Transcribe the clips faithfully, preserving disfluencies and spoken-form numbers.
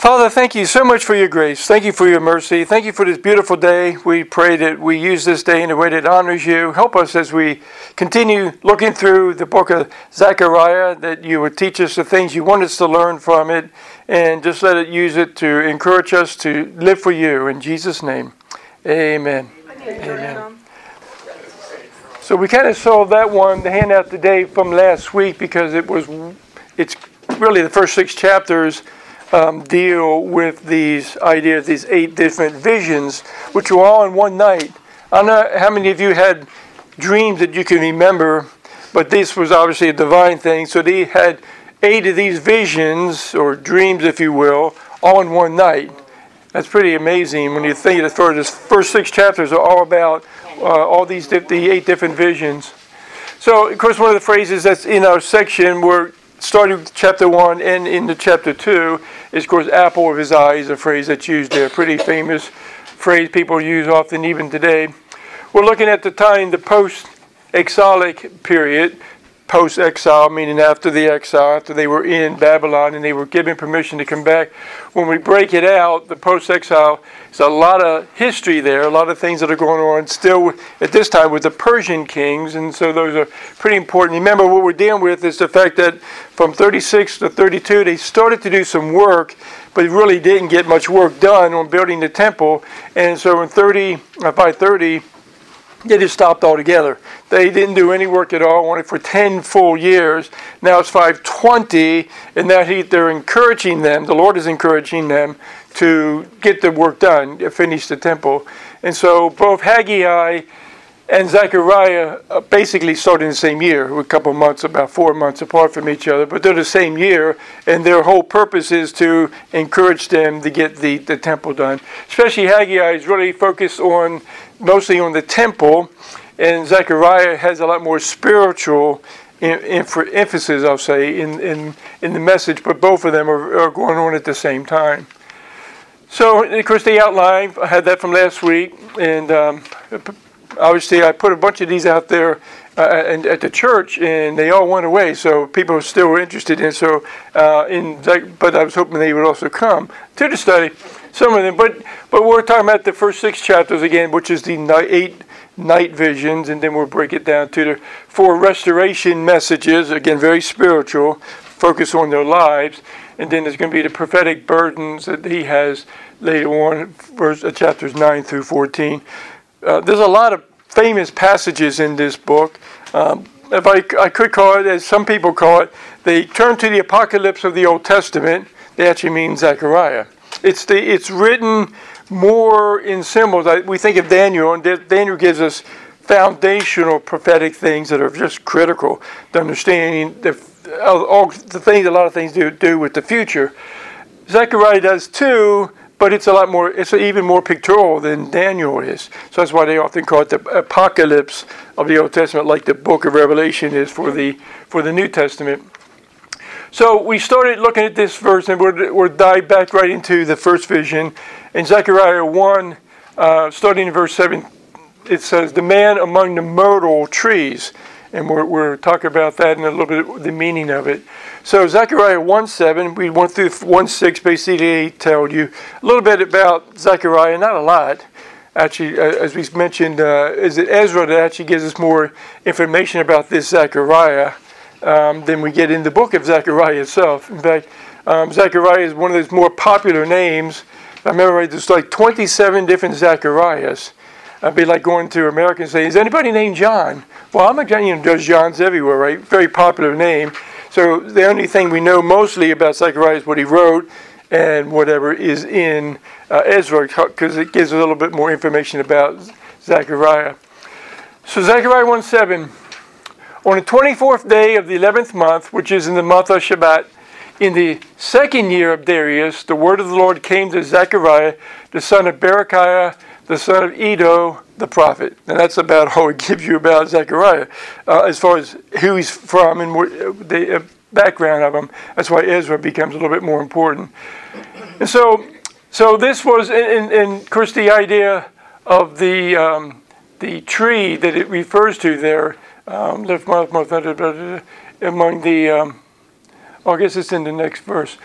Father, thank you so much for your grace. Thank you for your mercy. Thank you for this beautiful day. We pray that we use this day in a way that honors you. Help us as we continue looking through the book of Zechariah, that you would teach us the things you want us to learn from it, and just let it use it to encourage us to live for you. In Jesus' name, amen. Amen. So we kind of saw that one, the handout today from last week, because it was, it's really the first six chapters Um, deal with these ideas, these eight different visions, which were all in one night. I don't know how many of you had dreams that you can remember, but this was obviously a divine thing. So they had eight of these visions, or dreams, if you will, all in one night. That's pretty amazing when you think that for the first six chapters are all about uh, all these the eight different visions. So, of course, one of the phrases that's in our section where starting with chapter one and into chapter two is, of course, apple of his eye is a phrase that's used there. Pretty famous phrase people use often even today. We're looking at the time, the post-exilic period. Post-exile, meaning after the exile, after they were in Babylon and they were given permission to come back. When we break it out, the post-exile, there's a lot of history there, a lot of things that are going on still at this time with the Persian kings, and so those are pretty important. Remember, what we're dealing with is the fact that from thirty-six to thirty-two, they started to do some work, but really didn't get much work done on building the temple, and so in thirty, by thirty, they just stopped altogether. They didn't do any work at all, only for ten full years. Now it's five twenty, and now he, they're encouraging them, the Lord is encouraging them to get the work done, finish the temple. And so both Haggai and Zechariah basically started in the same year, a couple months, about four months apart from each other, but they're the same year, and their whole purpose is to encourage them to get the, the temple done. Especially Haggai is really focused on, mostly on the temple, and Zechariah has a lot more spiritual in, in, emphasis, I'll say, in, in, in the message, but both of them are, are going on at the same time. So, of course, the outline, I had that from last week, and um, obviously, I put a bunch of these out there uh, and, at the church, and they all went away. So people still were interested in. So, uh, in but I was hoping they would also come to the study. Some of them, but but we're talking about the first six chapters again, which is the night, eight night visions, and then we'll break it down to the four restoration messages. Again, very spiritual, focus on their lives, and then there's going to be the prophetic burdens that he has later on, verse, uh, chapters nine through fourteen. Uh, there's a lot of famous passages in this book. Um, if I, I could call it, as some people call it, they turn to the apocalypse of the Old Testament. They actually mean Zechariah. It's the it's written more in symbols. I, we think of Daniel, and Daniel gives us foundational prophetic things that are just critical to understanding the, all the things, a lot of things do do with the future. Zechariah does too. But it's a lot more, it's even more pictorial than Daniel is. So that's why they often call it the apocalypse of the Old Testament, like the book of Revelation is for the for the New Testament. So we started looking at this verse, and we'll, we'll dive back right into the first vision. In Zechariah one, uh, starting in verse seven, it says, "The man among the myrtle trees." And we're, we're talking about that and a little bit the meaning of it. So Zechariah one seven, we went through one six, basically told you a little bit about Zechariah, not a lot. Actually, uh, as we mentioned, uh, is it Ezra that actually gives us more information about this Zechariah um, than we get in the book of Zechariah itself. In fact, um, Zechariah is one of those more popular names. I remember right, there's like twenty-seven different Zechariahs. I'd be like going to America and saying, "Is anybody named John?" Well, I'm a John, you know, there's Johns everywhere, right? Very popular name. So the only thing we know mostly about Zechariah is what he wrote and whatever is in uh, Ezra, because it gives a little bit more information about Zechariah. So Zechariah one seven, on the twenty-fourth day of the eleventh month, which is in the month of Shabbat, in the second year of Darius, the word of the Lord came to Zechariah, the son of Berechiah, the son of Iddo, the prophet. And that's about all it gives you about Zechariah, uh, as far as who he's from and what, uh, the uh, background of him. That's why Ezra becomes a little bit more important. And so, so this was, and, and of course, the idea of the um, the tree that it refers to there, um, among the. Um, oh, I guess it's in the next verse.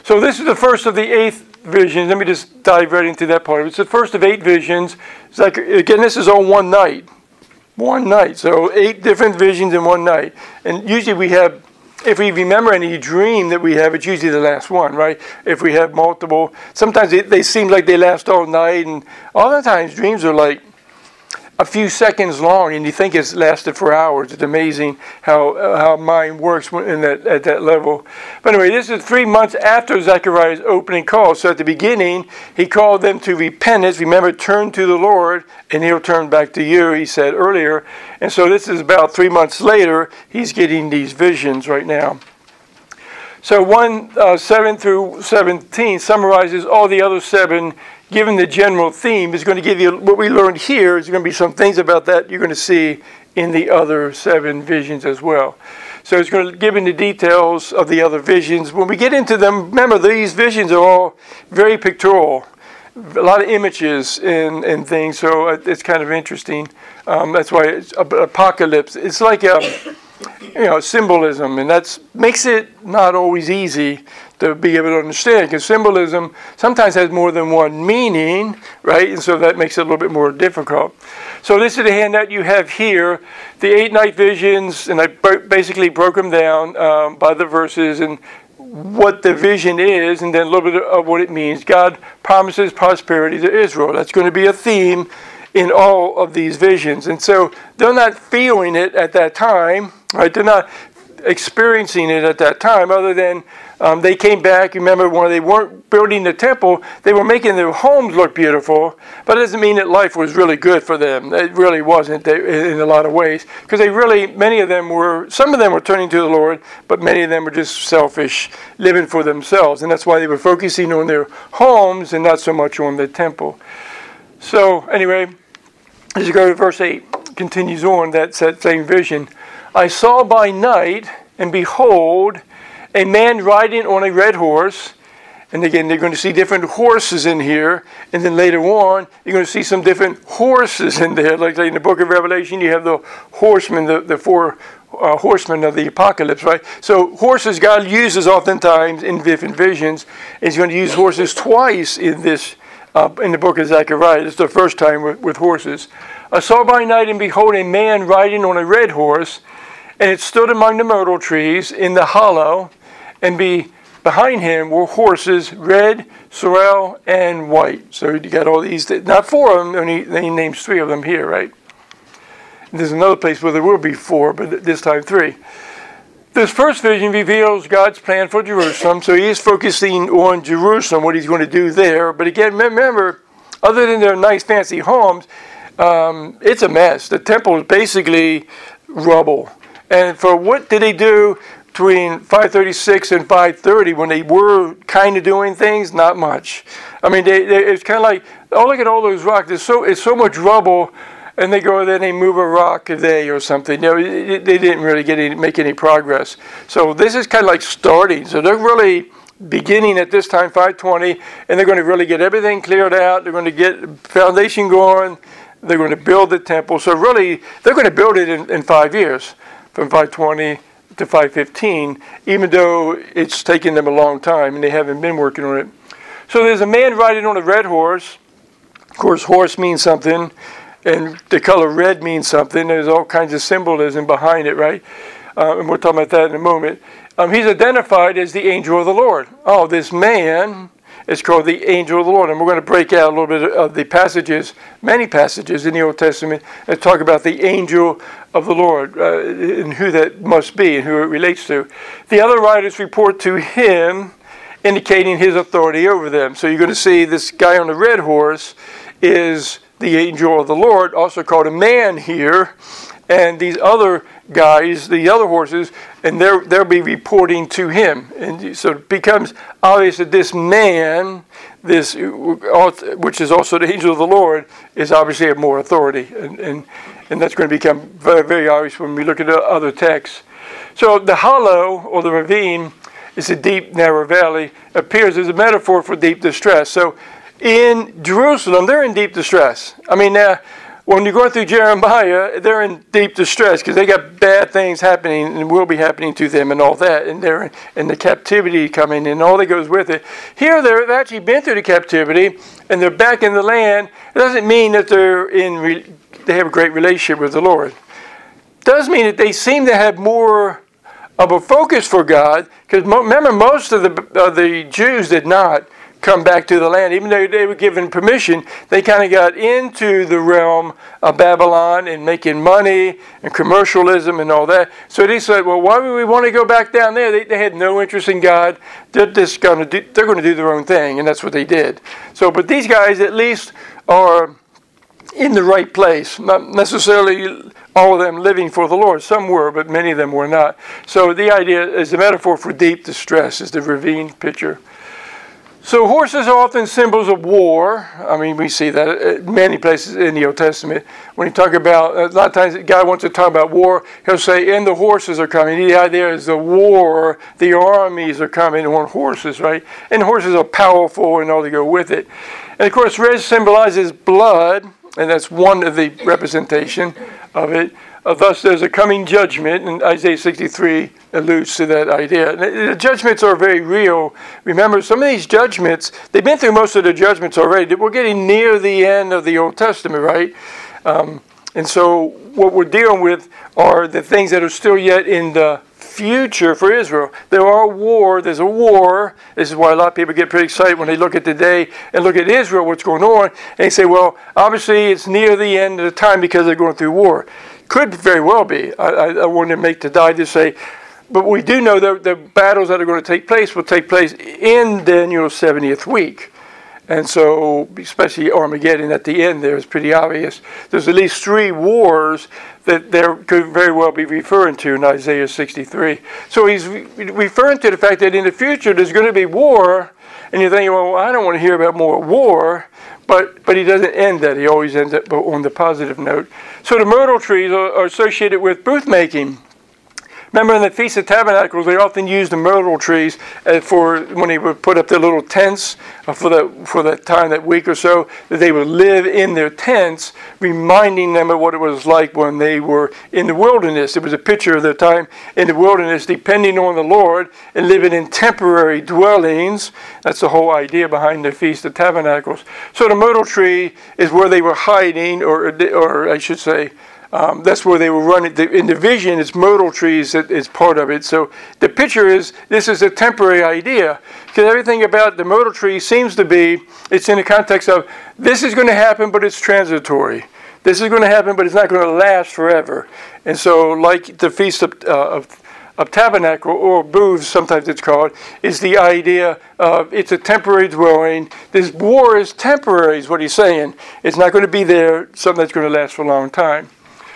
So this is the first of the eighth visions. Let me just dive right into that part. It's the first of eight visions. It's like, again, this is all one night. One night. So eight different visions in one night. And usually we have, if we remember any dream that we have, it's usually the last one, right? If we have multiple, sometimes they, they seem like they last all night. And other times dreams are like a few seconds long, and you think it's lasted for hours. It's amazing how uh, how mind works in that at that level. But anyway, this is three months after Zechariah's opening call. So at the beginning, he called them to repentance. Remember, turn to the Lord, and He'll turn back to you, he said earlier. And so this is about three months later. He's getting these visions right now. So one uh, seven through seventeen summarizes all the other seven. Given the general theme, is going to give you what we learned here. Is going to be some things about that you're going to see in the other seven visions as well. So it's going to give you the details of the other visions. When we get into them, remember these visions are all very pictorial, a lot of images and, and things. So it's kind of interesting. Um, that's why it's apocalypse. It's like a you know symbolism, and that makes it not always easy to be able to understand, because symbolism sometimes has more than one meaning, right? And so that makes it a little bit more difficult. So this is the handout you have here, the eight night visions, and I basically broke them down um, by the verses and what the vision is, and then a little bit of what it means. God promises prosperity to Israel. That's going to be a theme in all of these visions. And so they're not feeling it at that time, right? They're not experiencing it at that time, other than um, they came back. Remember, when they weren't building the temple, they were making their homes look beautiful, but it doesn't mean that life was really good for them. It really wasn't they, in a lot of ways, because they really, many of them were, some of them were turning to the Lord, but many of them were just selfish, living for themselves, and that's why they were focusing on their homes and not so much on the temple. So anyway, as you go to verse eight, continues on that same vision. I saw by night, and behold, a man riding on a red horse. And again, they're going to see different horses in here. And then later on, you're going to see some different horses in there. Like in the book of Revelation, you have the horsemen, the, the four uh, horsemen of the apocalypse, right? So horses God uses oftentimes in different visions. And He's going to use horses twice in this, uh, in the book of Zechariah. It's the first time with, with horses. I saw by night, and behold, a man riding on a red horse. And it stood among the myrtle trees in the hollow, and be behind him were horses, red, sorrel, and white. So you got all these, not four of them, only he names three of them here, right? And there's another place where there will be four, but this time three. This first vision reveals God's plan for Jerusalem. So he is focusing on Jerusalem, what he's going to do there. But again, remember, other than their nice fancy homes, um, it's a mess. The temple is basically rubble. And for what did they do between five thirty-six and five thirty when they were kind of doing things? Not much. I mean, they, they, it's kind of like, oh, look at all those rocks. There's so, it's so much rubble, and they go there and they move a rock a day or something. You know, it, they didn't really get any, make any progress. So this is kind of like starting. So they're really beginning at this time, five twenty, and they're going to really get everything cleared out. They're going to get foundation going. They're going to build the temple. So really, they're going to build it in, in five years. From five twenty to five fifteen, even though it's taken them a long time and they haven't been working on it. So there's a man riding on a red horse. Of course, horse means something, and the color red means something. There's all kinds of symbolism behind it, right? Uh, and we'll talk about that in a moment. Um, he's identified as the angel of the Lord. Oh, this man is called the angel of the Lord. And we're going to break out a little bit of the passages, many passages in the Old Testament, and talk about the angel of the Lord uh, and who that must be and who it relates to. The other writers report to him, indicating his authority over them. So you're going to see this guy on the red horse is the angel of the Lord, also called a man here. And these other guys, the other horses, and they're, they'll be reporting to him. And so it becomes obvious that this man, this which is also the angel of the Lord, is obviously of more authority. And, and, and that's going to become very, very obvious when we look at the other texts. So the hollow, or the ravine, is a deep, narrow valley, appears as a metaphor for deep distress. So in Jerusalem, they're in deep distress. I mean, uh, when you're going through Jeremiah, they're in deep distress because they got bad things happening and will be happening to them and all that. And they're in the captivity coming and all that goes with it. Here, they've actually been through the captivity and they're back in the land. It doesn't mean that they're in, re- they have a great relationship with the Lord. It does mean that they seem to have more of a focus for God. Because mo- remember, most of the, uh, the Jews did not come back to the land. Even though they were given permission, they kind of got into the realm of Babylon and making money and commercialism and all that. So they said, well, why would we want to go back down there? They, they had no interest in God. They're just going to do, they're going to do their own thing, and that's what they did. So, but these guys at least are in the right place. Not necessarily all of them living for the Lord. Some were, but many of them were not. So the idea is the metaphor for deep distress is the ravine picture. So horses are often symbols of war. I mean, we see that at many places in the Old Testament. When you talk about, a lot of times God wants to talk about war, he'll say, and the horses are coming. The idea is the war, the armies are coming on horses, right? And horses are powerful and all that go with it. And of course, red symbolizes blood, and that's one of the representation of it. Uh, thus, there's a coming judgment, and Isaiah sixty-three alludes to that idea. The judgments are very real. Remember, some of these judgments, they've been through most of the judgments already. We're getting near the end of the Old Testament, right? Um, and so what we're dealing with are the things that are still yet in the future for Israel. There are war. There's a war. This is why a lot of people get pretty excited when they look at today and look at Israel, what's going on, and they say, well, obviously it's near the end of the time because they're going through war. Could very well be. I, I, I want to make the die to say, but we do know that the battles that are going to take place will take place in Daniel's seventieth week. And so, especially Armageddon at the end there is pretty obvious. There's at least three wars that there could very well be referring to in Isaiah sixty-three. So he's re- referring to the fact that in the future there's going to be war, and you're thinking, well, I don't want to hear about more war. But but he doesn't end that. He always ends up on the positive note. So the myrtle trees are, are associated with booth making. Remember in the Feast of Tabernacles, they often used the myrtle trees uh, for when they would put up their little tents uh, for that for that time, that week or so, that they would live in their tents, reminding them of what it was like when they were in the wilderness. It was a picture of their time in the wilderness, depending on the Lord and living in temporary dwellings. That's the whole idea behind the Feast of Tabernacles. So the myrtle tree is where they were hiding, or or I should say, Um, that's where they were running. The, in the vision, it's myrtle trees that is part of it. So the picture is, this is a temporary idea. Because everything about the myrtle tree seems to be, it's in the context of, this is going to happen, but it's transitory. This is going to happen, but it's not going to last forever. And so, like the Feast of, uh, of, of Tabernacle, or booths, sometimes it's called, is the idea of, it's a temporary dwelling. This war is temporary, is what he's saying. It's not going to be there, something that's going to last for a long time.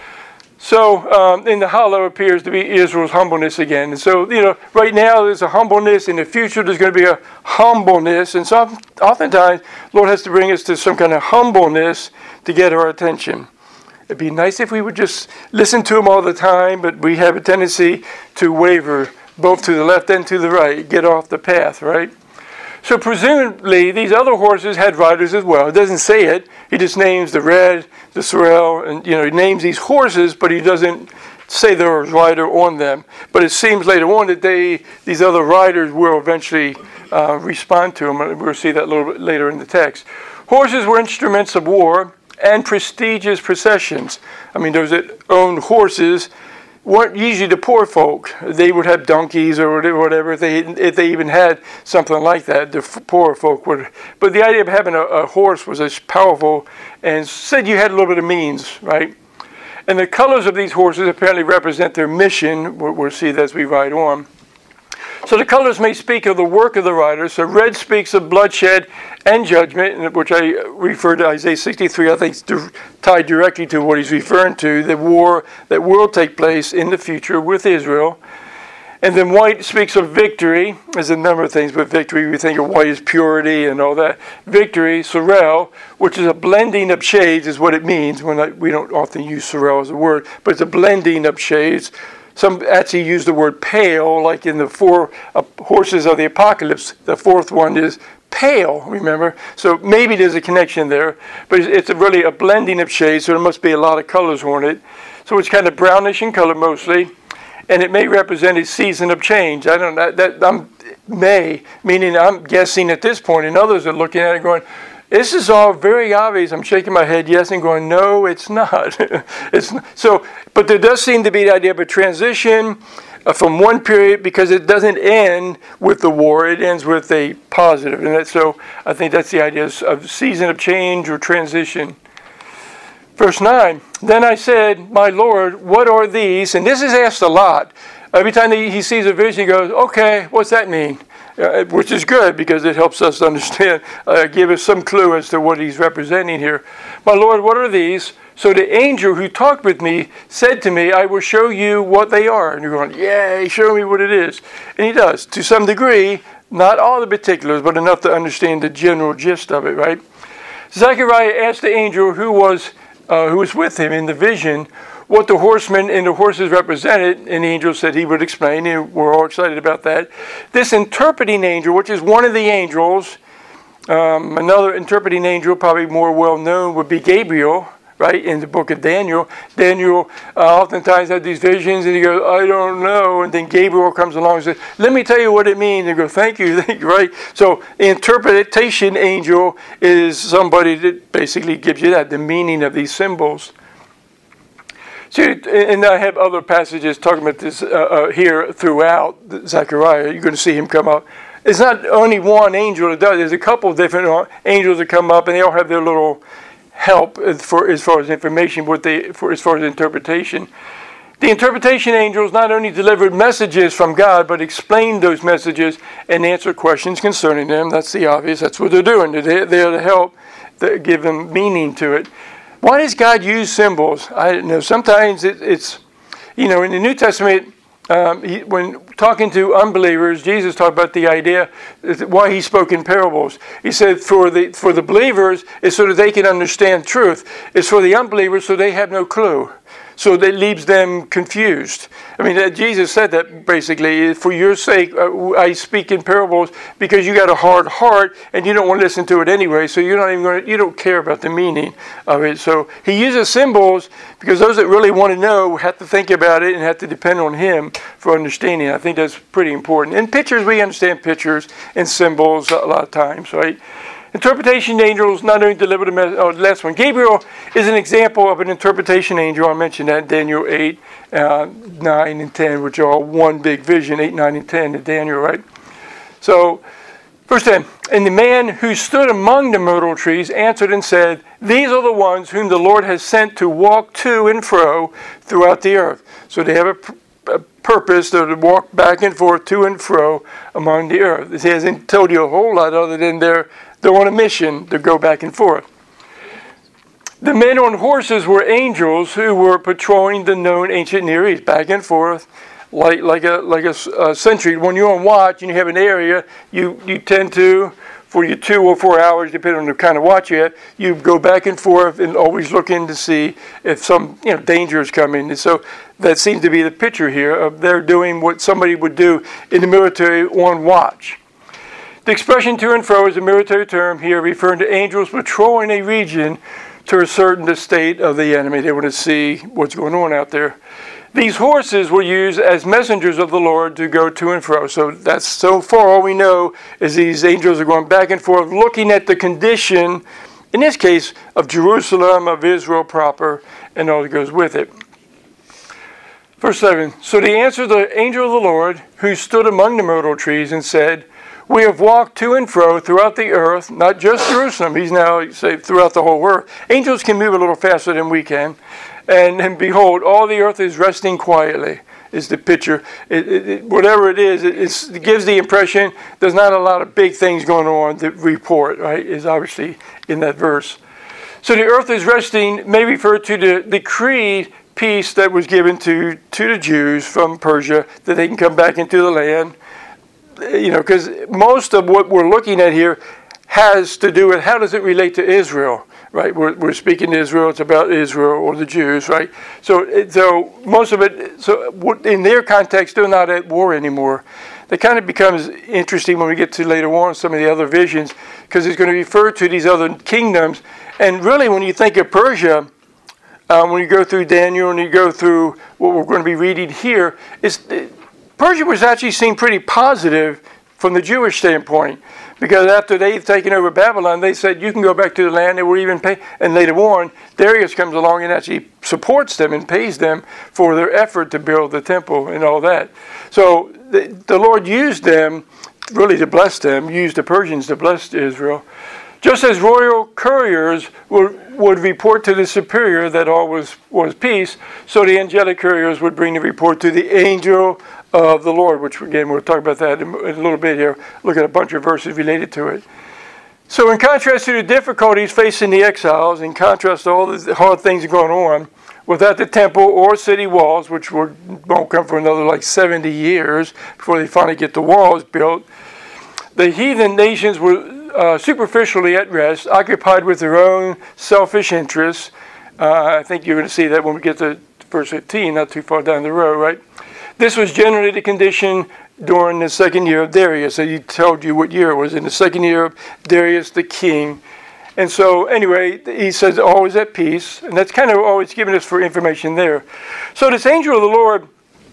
So, um, in the hollow appears to be Israel's humbleness again. And so, you know, right now there's a humbleness. In the future there's going to be a humbleness. And so oftentimes, Lord has to bring us to some kind of humbleness to get our attention. It'd be nice if we would just listen to him all the time, but we have a tendency to waver both to the left and to the right, get off the path, right? So presumably these other horses had riders as well. It doesn't say it. He just names the red, the sorrel, and you know he names these horses, but he doesn't say there was a rider on them. But it seems later on that they these other riders will eventually uh, respond to him. We'll see that a little bit later in the text. Horses were instruments of war and prestigious processions. I mean, those that owned horses weren't usually the poor folk. They would have donkeys or whatever, if they if they even had something like that. The poor folk would. But the idea of having a, a horse was as powerful, and said you had a little bit of means, right? And the colors of these horses apparently represent their mission. We'll, we'll see that as we ride on. So the colors may speak of the work of the rider. So red speaks of bloodshed and judgment, which I refer to Isaiah sixty-three, I think is tied directly to what he's referring to, the war that will take place in the future with Israel. And then white speaks of victory. There's a number of things with victory. We think of white as purity and all that. Victory, sorrel, which is a blending of shades, is what it means. When I, we don't often use sorrel as a word, but it's a blending of shades. Some actually use the word pale, like in the four uh, horses of the apocalypse. The fourth one is pale, remember? So maybe there's a connection there, but it's, it's a really a blending of shades, so there must be a lot of colors on it. So it's kind of brownish in color mostly, and it may represent a season of change. I don't know, that, I'm, may, meaning I'm guessing at this point, and others are looking at it going, this is all very obvious. I'm shaking my head yes and going, no, it's not. It's not. So, but there does seem to be the idea of a transition uh, from one period, because it doesn't end with the war. It ends with a positive. And that, so I think that's the idea of season of change or transition. Verse nine, then I said, my Lord, what are these? And this is asked a lot. Every time he sees a vision, he goes, okay, what's that mean? Uh, which is good, because it helps us understand, uh, give us some clue as to what he's representing here. My Lord, what are these? So the angel who talked with me said to me, I will show you what they are. And you're going, yay, show me what it is. And he does, to some degree, not all the particulars, but enough to understand the general gist of it, right? Zechariah asked the angel who was, uh, who was with him in the vision, what the horsemen and the horses represented, and the angel said he would explain, and we're all excited about that. This interpreting angel, which is one of the angels, um, another interpreting angel, probably more well known, would be Gabriel, right, in the book of Daniel. Daniel uh, oftentimes had these visions, and he goes, I don't know, and then Gabriel comes along and says, let me tell you what it means, and go, thank you, thank you, right? So the interpretation angel is somebody that basically gives you that, the meaning of these symbols. See, and I have other passages talking about this uh, uh, here throughout Zechariah. You're going to see him come up. It's not only one angel that does. There's a couple of different angels that come up, and they all have their little help for as far as information, what they for as far as interpretation. The interpretation angels not only delivered messages from God, but explained those messages and answered questions concerning them. That's the obvious. That's what they're doing. They're there to help, to give them meaning to it. Why does God use symbols? I don't know. Sometimes it, it's, you know, in the New Testament, um, he, when talking to unbelievers, Jesus talked about the idea why he spoke in parables. He said for the for the believers, it's so that they can understand truth. It's for the unbelievers so they have no clue. So that leaves them confused. I mean, uh, Jesus said that basically, for your sake, uh, I speak in parables because you got a hard heart and you don't want to listen to it anyway. So you're not even going to, you don't care about the meaning of it. So he uses symbols because those that really want to know have to think about it and have to depend on him for understanding. I think that's pretty important. In pictures, we understand pictures and symbols a lot of times, right? Interpretation angels not only deliver the message. Oh, the last one. Gabriel is an example of an interpretation angel. I mentioned that in Daniel eight, uh, nine, and ten, which are all one big vision, eight, nine, and ten in Daniel, right? So, verse ten. And the man who stood among the myrtle trees answered and said, these are the ones whom the Lord has sent to walk to and fro throughout the earth. So they have a, a purpose to walk back and forth, to and fro among the earth. It hasn't told you a whole lot other than they're They're on a mission to go back and forth. The men on horses were angels who were patrolling the known ancient Near East, back and forth, like like a like a, a sentry. When you're on watch and you have an area, you, you tend to, for your two or four hours, depending on the kind of watch you have, you go back and forth and always looking to see if some you know danger is coming. And so that seems to be the picture here of they're doing what somebody would do in the military on watch. The expression to and fro is a military term here referring to angels patrolling a region to ascertain the state of the enemy. They want to see what's going on out there. These horses were used as messengers of the Lord to go to and fro. So that's so far all we know is these angels are going back and forth looking at the condition, in this case, of Jerusalem, of Israel proper, and all that goes with it. Verse seven. So they answered the angel of the Lord who stood among the myrtle trees and said, we have walked to and fro throughout the earth, not just Jerusalem. He's now say throughout the whole earth. Angels can move a little faster than we can. And, and behold, all the earth is resting quietly, is the picture. It, it, it, whatever it is, it, it's, it gives the impression there's not a lot of big things going on to report, right, is obviously in that verse. So the earth is resting may refer to the decreed peace that was given to, to the Jews from Persia, that they can come back into the land. You know, because most of what we're looking at here has to do with how does it relate to Israel, right? We're, we're speaking to Israel, it's about Israel or the Jews, right? So, so most of it, so in their context, they're not at war anymore. that kind of becomes interesting when we get to later on some of the other visions, because it's going to refer to these other kingdoms. And really, when you think of Persia, um, when you go through Daniel and you go through what we're going to be reading here, it's, Persia was actually seen pretty positive from the Jewish standpoint. Because after they've taken over Babylon, they said, you can go back to the land, they will even pay. And later on, Darius comes along and actually supports them and pays them for their effort to build the temple and all that. So the, the Lord used them really to bless them, used the Persians to bless Israel. Just as royal couriers would, would report to the superior that all was, was peace, so the angelic couriers would bring the report to the angel of the Lord, which again, we'll talk about that in a little bit here. Look at a bunch of verses related to it. So in contrast to the difficulties facing the exiles, in contrast to all the hard things going on, without the temple or city walls, which won't come for another like seventy years before they finally get the walls built, the heathen nations were uh, superficially at rest, occupied with their own selfish interests. Uh, I think you're going to see that when we get to verse fifteen, not too far down the road, right? This was generally the condition during the second year of Darius. So he told you what year it was, in the second year of Darius the king. And so anyway, he says always at peace. And that's kind of always giving us for information there. So this angel of the Lord,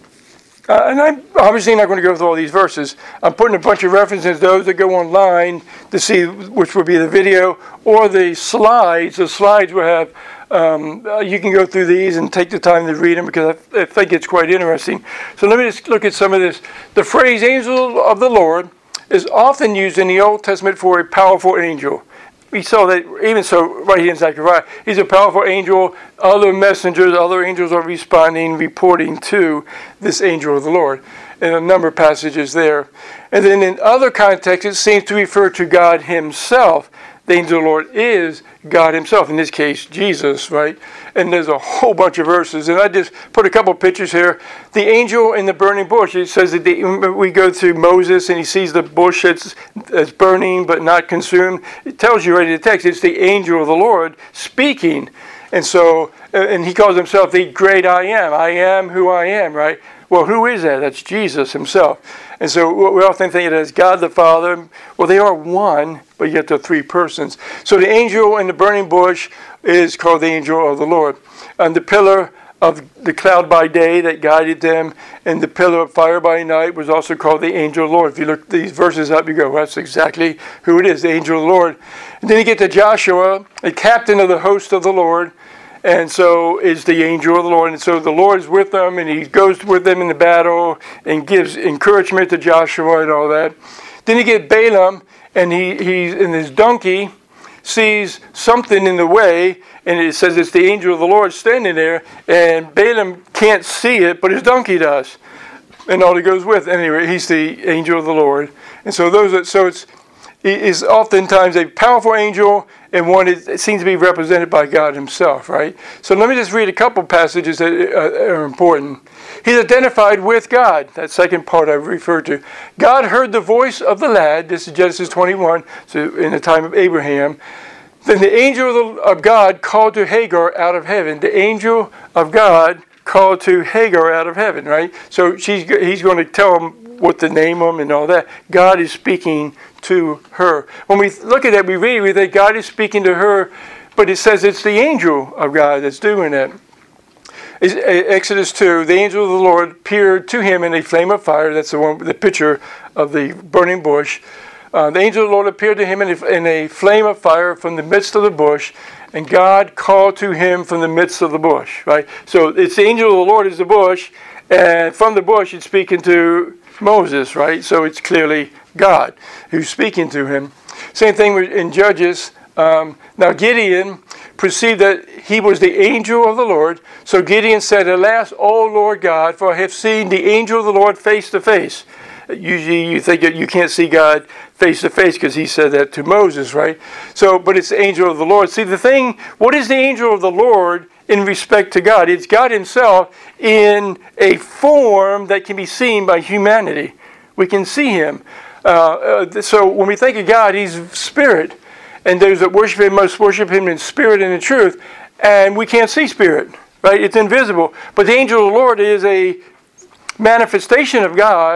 uh, and I'm obviously not going to go through all these verses. I'm putting a bunch of references, those that go online to see, which will be the video or the slides. The slides will have Um, uh, you can go through these and take the time to read them, because I, I think it's quite interesting. So let me just look at some of this. The phrase angel of the Lord is often used in the Old Testament for a powerful angel. We saw that even so right here in Zechariah. He's a powerful angel. Other messengers, other angels are responding, reporting to this angel of the Lord. In a number of passages there. And then in other contexts, it seems to refer to God himself. The angel of the Lord is God himself, in this case, Jesus, right? And there's a whole bunch of verses. And I just put a couple of pictures here. The angel in the burning bush, it says that the, we go through Moses and he sees the bush that's, that's burning but not consumed. It tells you right in the text, it's the angel of the Lord speaking. And so, and he calls himself the great I am. I am who I am, right? Well, who is that? That's Jesus himself. And so we often think it as God the Father. Well, they are one, but yet they're three persons. So the angel in the burning bush is called the angel of the Lord. And the pillar of the cloud by day that guided them, and the pillar of fire by night was also called the angel of the Lord. If you look these verses up, you go, well, that's exactly who it is, the angel of the Lord. And then you get to Joshua, the captain of the host of the Lord. And so is the angel of the Lord. And so the Lord is with them, and he goes with them in the battle and gives encouragement to Joshua and all that. Then you get Balaam, and he he's in his donkey, sees something in the way, and it says it's the angel of the Lord standing there, and Balaam can't see it, but his donkey does. And all he goes with. Anyway, he's the angel of the Lord. And so those are, so it's is oftentimes a powerful angel, and one that seems to be represented by God himself, right? So let me just read a couple passages that are important. He's identified with God, that second part I referred to. God heard the voice of the lad, this is Genesis twenty-one, so in the time of Abraham. Then the angel of, the, of God called to Hagar out of heaven. The angel of God called to Hagar out of heaven, right? So she's he's going to tell him what to name them and all that. God is speaking to her. When we look at that, we read, we think God is speaking to her, but it says it's the angel of God that's doing that. Exodus two, the angel of the Lord appeared to him in a flame of fire. That's the one, the picture of the burning bush. Uh, the angel of the Lord appeared to him in a, in a flame of fire from the midst of the bush, and God called to him from the midst of the bush, right? So it's the angel of the Lord is the bush, and from the bush it's speaking to Moses, right? So it's clearly God who's speaking to him. Same thing in Judges. Um, now Gideon perceived that he was the angel of the Lord. So Gideon said, "Alas, O Lord God, for I have seen the angel of the Lord face to face." Usually you think that you can't see God face to face because he said that to Moses, right? So, but it's the angel of the Lord. See, the thing, what is the angel of the Lord in respect to God? It's God himself in a form that can be seen by humanity. We can see him. Uh, uh, so when we think of God, he's spirit. And those that worship him must worship him in spirit and in truth. And we can't see spirit, right? It's invisible. But the angel of the Lord is a manifestation of God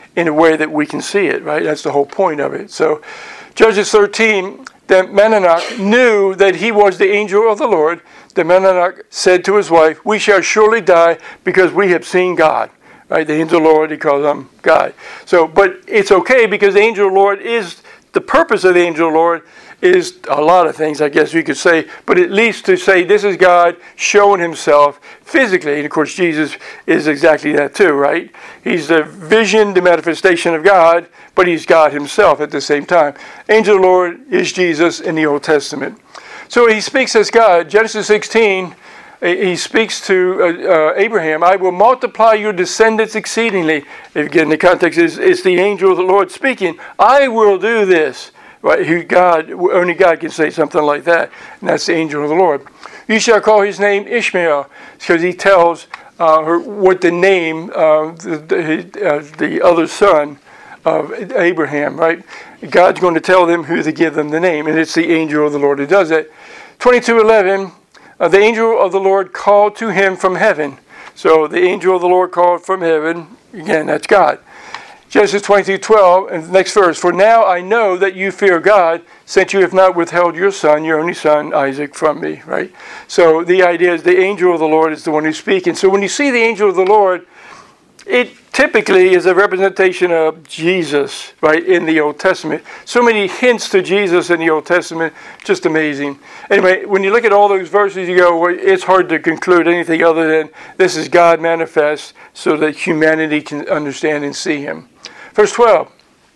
in a way that we can see it, right? That's the whole point of it. So Judges thirteen, that Manoach knew that he was the angel of the Lord. The Manoach said to his wife, we shall surely die because we have seen God. Right? The angel of the Lord, he calls him God. So, but it's okay because the angel of the Lord is, the purpose of the angel of the Lord is a lot of things, I guess we could say, but at least to say this is God showing himself physically. And of course, Jesus is exactly that too, right? He's the vision, the manifestation of God, but he's God himself at the same time. Angel of the Lord is Jesus in the Old Testament. So he speaks as God. Genesis sixteen, he speaks to uh, uh, Abraham, I will multiply your descendants exceedingly. Again, the context is, is the angel of the Lord speaking. I will do this. Right? Who God, only God can say something like that. And that's the angel of the Lord. You shall call his name Ishmael, because he tells uh, her what the name of uh, the, uh, the other son of Abraham, right? God's going to tell them who to give them the name, and it's the angel of the Lord who does it. twenty-two eleven, uh, the angel of the Lord called to him from heaven. So the angel of the Lord called from heaven. Again, that's God. Genesis twenty-two twelve, and the next verse, for now I know that you fear God, since you have not withheld your son, your only son, Isaac, from me, right? So the idea is the angel of the Lord is the one who's speaking. So when you see the angel of the Lord, it typically is a representation of Jesus, right, in the Old Testament. So many hints to Jesus in the Old Testament, just amazing. Anyway, when you look at all those verses, you go, well, it's hard to conclude anything other than this is God manifest so that humanity can understand and see him. Verse twelve,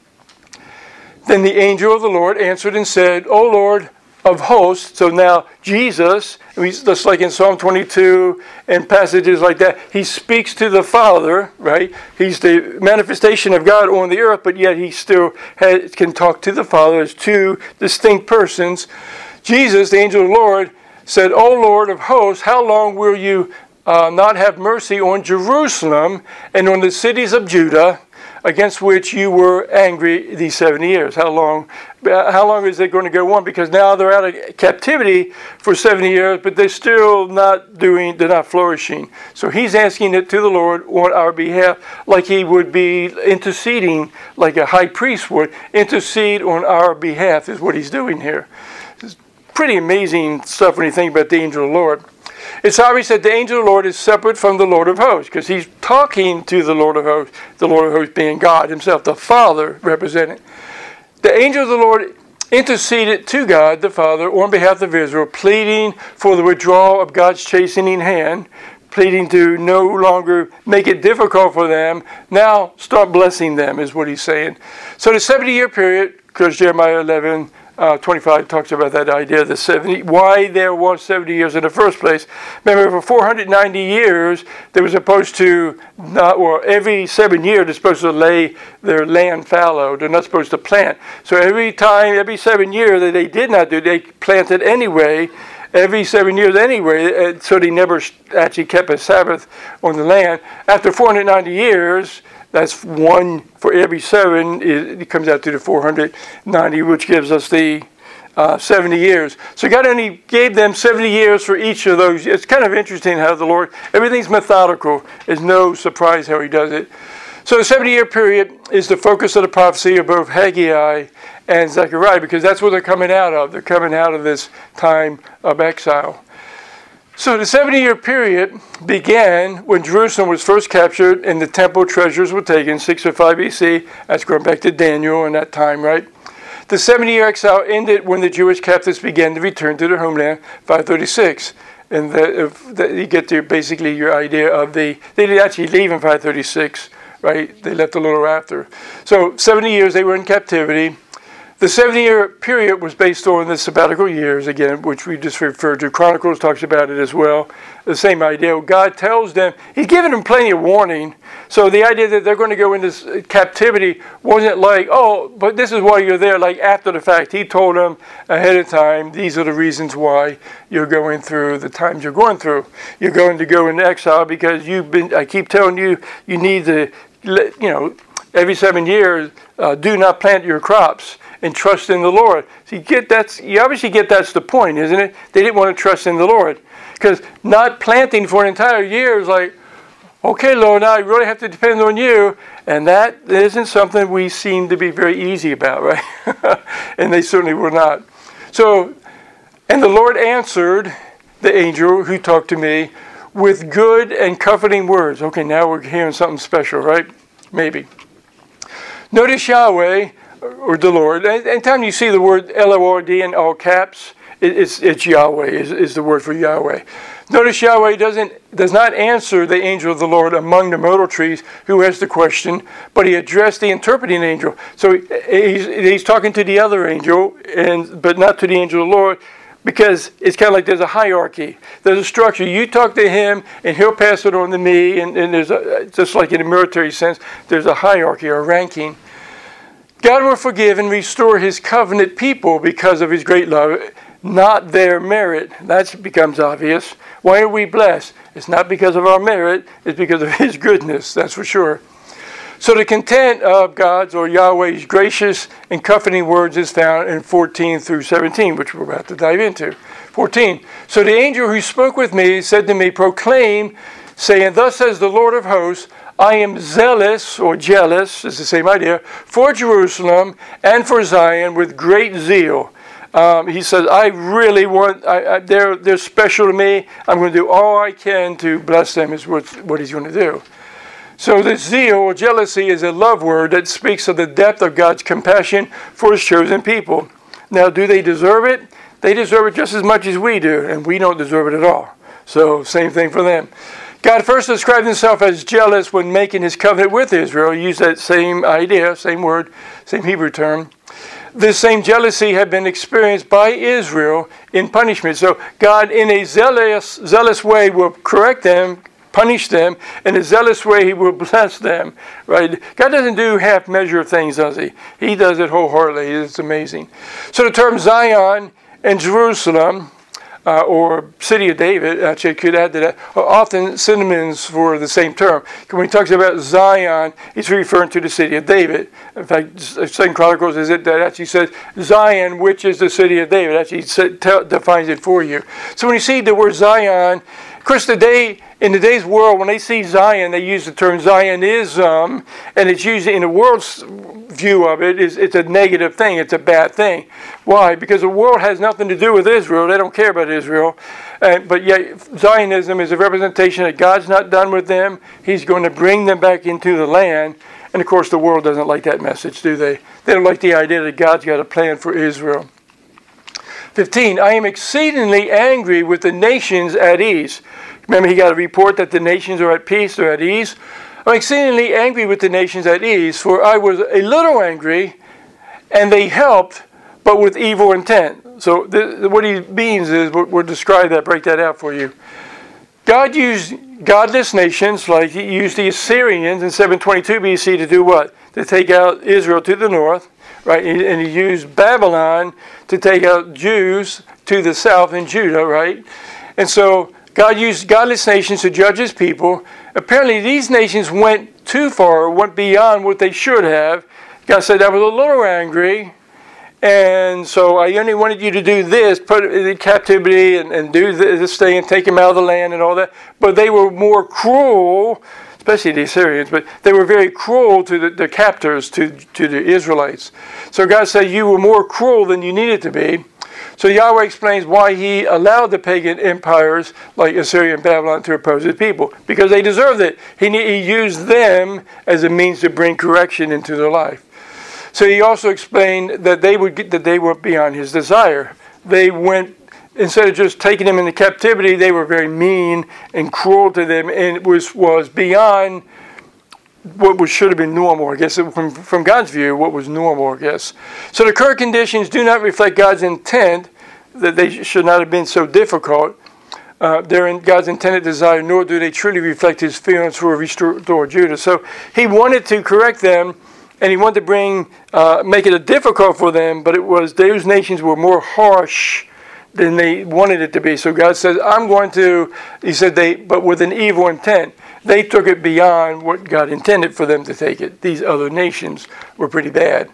then the angel of the Lord answered and said, O Lord of hosts, so now Jesus, just like in Psalm twenty-two and passages like that, he speaks to the Father, right? He's the manifestation of God on the earth, but yet he still has, can talk to the Father as two distinct persons. Jesus, the angel of the Lord, said, O Lord of hosts, how long will you uh, not have mercy on Jerusalem and on the cities of Judah, against which you were angry these seventy years? How long how long is it going to go on? Because now they're out of captivity for seventy years, but they're still not doing, they're not flourishing. So he's asking it to the Lord on our behalf, like he would be interceding, like a high priest would intercede on our behalf, is what he's doing here. It's pretty amazing stuff when you think about the angel of the Lord. It's obvious that the angel of the Lord is separate from the Lord of hosts, because he's talking to the Lord of hosts, the Lord of hosts being God himself, the Father representing. The angel of the Lord interceded to God, the Father, on behalf of Israel, pleading for the withdrawal of God's chastening hand, pleading to no longer make it difficult for them. Now start blessing them, is what he's saying. So the seventy-year period, because Jeremiah eleven, Uh, twenty-five talks about that idea of the seventy, why there was seventy years in the first place. Remember, for four hundred ninety years, they were supposed to, not, well, every seven years, they're supposed to lay their land fallow. They're not supposed to plant. So every time, every seven years that they did not do, they planted anyway, every seven years anyway, so they never actually kept a Sabbath on the land. After four hundred ninety years, that's one for every seven. It comes out to the four hundred ninety, which gives us the uh, seventy years. So God only gave them seventy years for each of those. It's kind of interesting how the Lord, everything's methodical. It's no surprise how he does it. So the seventy-year period is the focus of the prophecy of both Haggai and Zechariah, because that's what they're coming out of. They're coming out of this time of exile. So the seventy-year period began when Jerusalem was first captured and the temple treasures were taken, six oh five B C. That's going back to Daniel and that time, right? The seventy-year exile ended when the Jewish captives began to return to their homeland, five thirty-six. And that, that you get to basically your idea of the, they didn't actually leave in five thirty-six, right? They left a little after. So seventy years they were in captivity. The seventy-year period was based on the sabbatical years, again, which we just referred to. Chronicles talks about it as well. The same idea. God tells them, he's given them plenty of warning. So the idea that they're going to go into captivity wasn't like, oh, but this is why you're there, like after the fact. He told them ahead of time, these are the reasons why you're going through the times you're going through. You're going to go into exile because you've been, I keep telling you, you need to, you know, every seven years, uh, do not plant your crops and trust in the Lord. So you get that's you obviously get that's the point, isn't it? They didn't want to trust in the Lord. Because not planting for an entire year is like, Okay, Lord, now I really have to depend on you. And that isn't something we seem to be very easy about, right? And they certainly were not. So, and the Lord answered the angel who talked to me with good and comforting words. Okay, now we're hearing something special, right? Maybe. Notice Yahweh, or the Lord. Anytime you see the word L O R D in all caps, it's, it's Yahweh, is, is the word for Yahweh. Notice Yahweh doesn't does not answer the angel of the Lord among the myrtle trees who asked the question, but he addressed the interpreting angel. So he's, he's talking to the other angel, and but not to the angel of the Lord, because it's kind of like there's a hierarchy. There's a structure. You talk to him, and he'll pass it on to me, and, and there's a, just like in a military sense, there's a hierarchy or ranking. God will forgive and restore his covenant people because of his great love, not their merit. That becomes obvious. Why are we blessed? It's not because of our merit. It's because of his goodness, that's for sure. So the content of God's or Yahweh's gracious and comforting words is found in fourteen through seventeen, which we're about to dive into. fourteen. So the angel who spoke with me said to me, proclaim, saying, thus says the Lord of hosts, I am zealous, or jealous, is the same idea, for Jerusalem and for Zion with great zeal. Um, he says, I really want, I, I, they're, they're special to me. I'm going to do all I can to bless them, is what, what he's going to do. So this zeal or jealousy is a love word that speaks of the depth of God's compassion for his chosen people. Now, do they deserve it? They deserve it just as much as we do, and we don't deserve it at all. So, same thing for them. God first described himself as jealous when making his covenant with Israel. He used that same idea, same word, same Hebrew term. This same jealousy had been experienced by Israel in punishment. So God, in a zealous, zealous way, will correct them, punish them. In a zealous way, he will bless them. Right? God doesn't do half measure things, does he? He does it wholeheartedly. It's amazing. So the term Zion and Jerusalem, Uh, or city of David, actually I could add to that, are often synonyms for the same term. When he talks about Zion, he's referring to the city of David. In fact, Second Chronicles is it that actually says Zion, which is the city of David. Actually said, tell, defines it for you. So when you see the word Zion, of course, today, in today's world, when they see Zion, they use the term Zionism, and it's usually in the world's view of it, is it's a negative thing, it's a bad thing. Why? Because the world has nothing to do with Israel. They don't care about Israel. Uh, but yet, Zionism is a representation that God's not done with them. He's going to bring them back into the land. And of course, the world doesn't like that message, do they? They don't like the idea that God's got a plan for Israel. fifteen, I am exceedingly angry with the nations at ease. Remember, he got a report that the nations are at peace, they're at ease. I'm exceedingly angry with the nations at ease, for I was a little angry, and they helped, but with evil intent. So th- what he means is, we'll, we'll describe that, break that out for you. God used godless nations, like he used the Assyrians in seven twenty-two B C to do what? To take out Israel to the north, right? And he used Babylon to take out Jews to the south in Judah, right? And so God used godless nations to judge his people. Apparently these nations went too far, went beyond what they should have. God said, I was a little angry, and so I only wanted you to do this, put it in captivity and, and do this thing and take them out of the land and all that. But they were more cruel, especially the Assyrians, but they were very cruel to the, the captors, to, to the Israelites. So God said, you were more cruel than you needed to be. So Yahweh explains why he allowed the pagan empires like Assyria and Babylon to oppose his people. Because they deserved it. He, he used them as a means to bring correction into their life. So he also explained that they would get, that they were beyond his desire. They went, instead of just taking them into captivity, they were very mean and cruel to them, and it was, was beyond what was, should have been normal, I guess, from, from God's view, what was normal, I guess. So the current conditions do not reflect God's intent, that they should not have been so difficult. Uh, they're in God's intended desire, nor do they truly reflect his feelings for restored Judah. So he wanted to correct them, and he wanted to bring, uh, make it difficult for them, but it was, those nations were more harsh than they wanted it to be. So God says, I'm going to, he said, they, but with an evil intent. They took it beyond what God intended for them to take it. These other nations were pretty bad.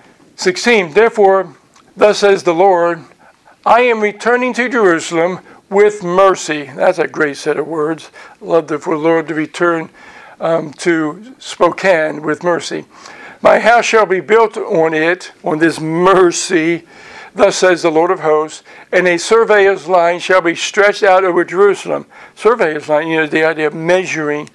sixteen, therefore, thus says the Lord, I am returning to Jerusalem with mercy. That's a great set of words. Love the, for the Lord to return um, to Spokane with mercy. My house shall be built on it, on this mercy, thus says the Lord of hosts, and a surveyor's line shall be stretched out over Jerusalem. Surveyor's line, you know, the idea of measuring.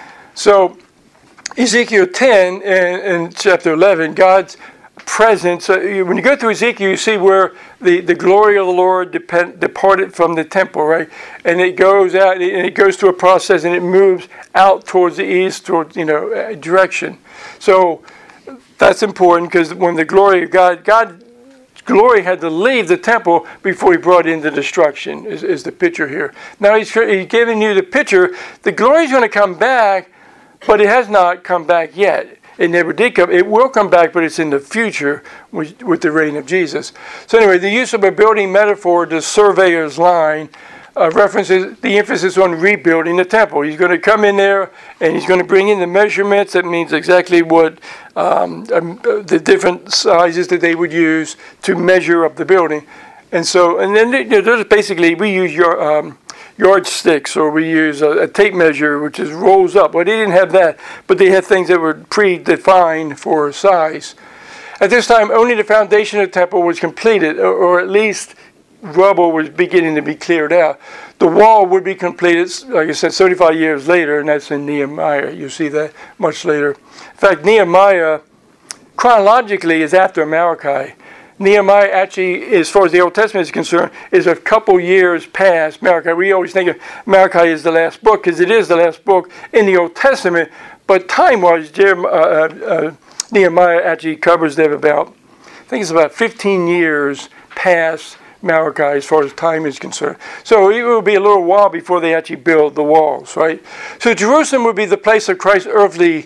So, Ezekiel ten and, and chapter eleven, God's presence. Uh, when you go through Ezekiel, you see where the, the glory of the Lord depend, departed from the temple, right? And it goes out, and it goes through a process, and it moves out towards the east, towards, you know, uh, direction. So, that's important, because when the glory of God, God's glory had to leave the temple before he brought in the destruction, is, is the picture here. Now he's, he's giving you the picture. The glory is going to come back, but it has not come back yet. It never did come. It will come back, but it's in the future with, with the reign of Jesus. So anyway, the use of a building metaphor, the surveyor's line, Uh, references the emphasis on rebuilding the temple. He's going to come in there and he's going to bring in the measurements. That means exactly what um, um, the different sizes that they would use to measure up the building. And so, and then you know, there's basically we use your um, yardsticks, or we use a, a tape measure, which is rolls up. Well, they didn't have that, but they had things that were predefined for size. At this time, only the foundation of the temple was completed, or, or at least rubble was beginning to be cleared out. The wall would be completed, like I said, seventy-five years later, and that's in Nehemiah. You see that much later. In fact, Nehemiah, chronologically, is after Malachi. Nehemiah actually, as far as the Old Testament is concerned, is a couple years past Malachi. We always think of Malachi as the last book, because it is the last book in the Old Testament, but time-wise, Jeremiah, uh, uh, Nehemiah actually covers them about, I think it's about fifteen years past Malachi as far as time is concerned. So it will be a little while before they actually build the walls, right? So Jerusalem would be the place of Christ's earthly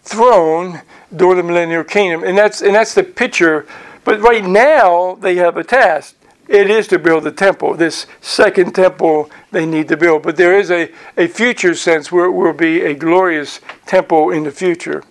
throne during the millennial kingdom. And that's and that's the picture. But right now they have a task. It is to build the temple, this second temple they need to build. But there is a, a future sense where it will be a glorious temple in the future.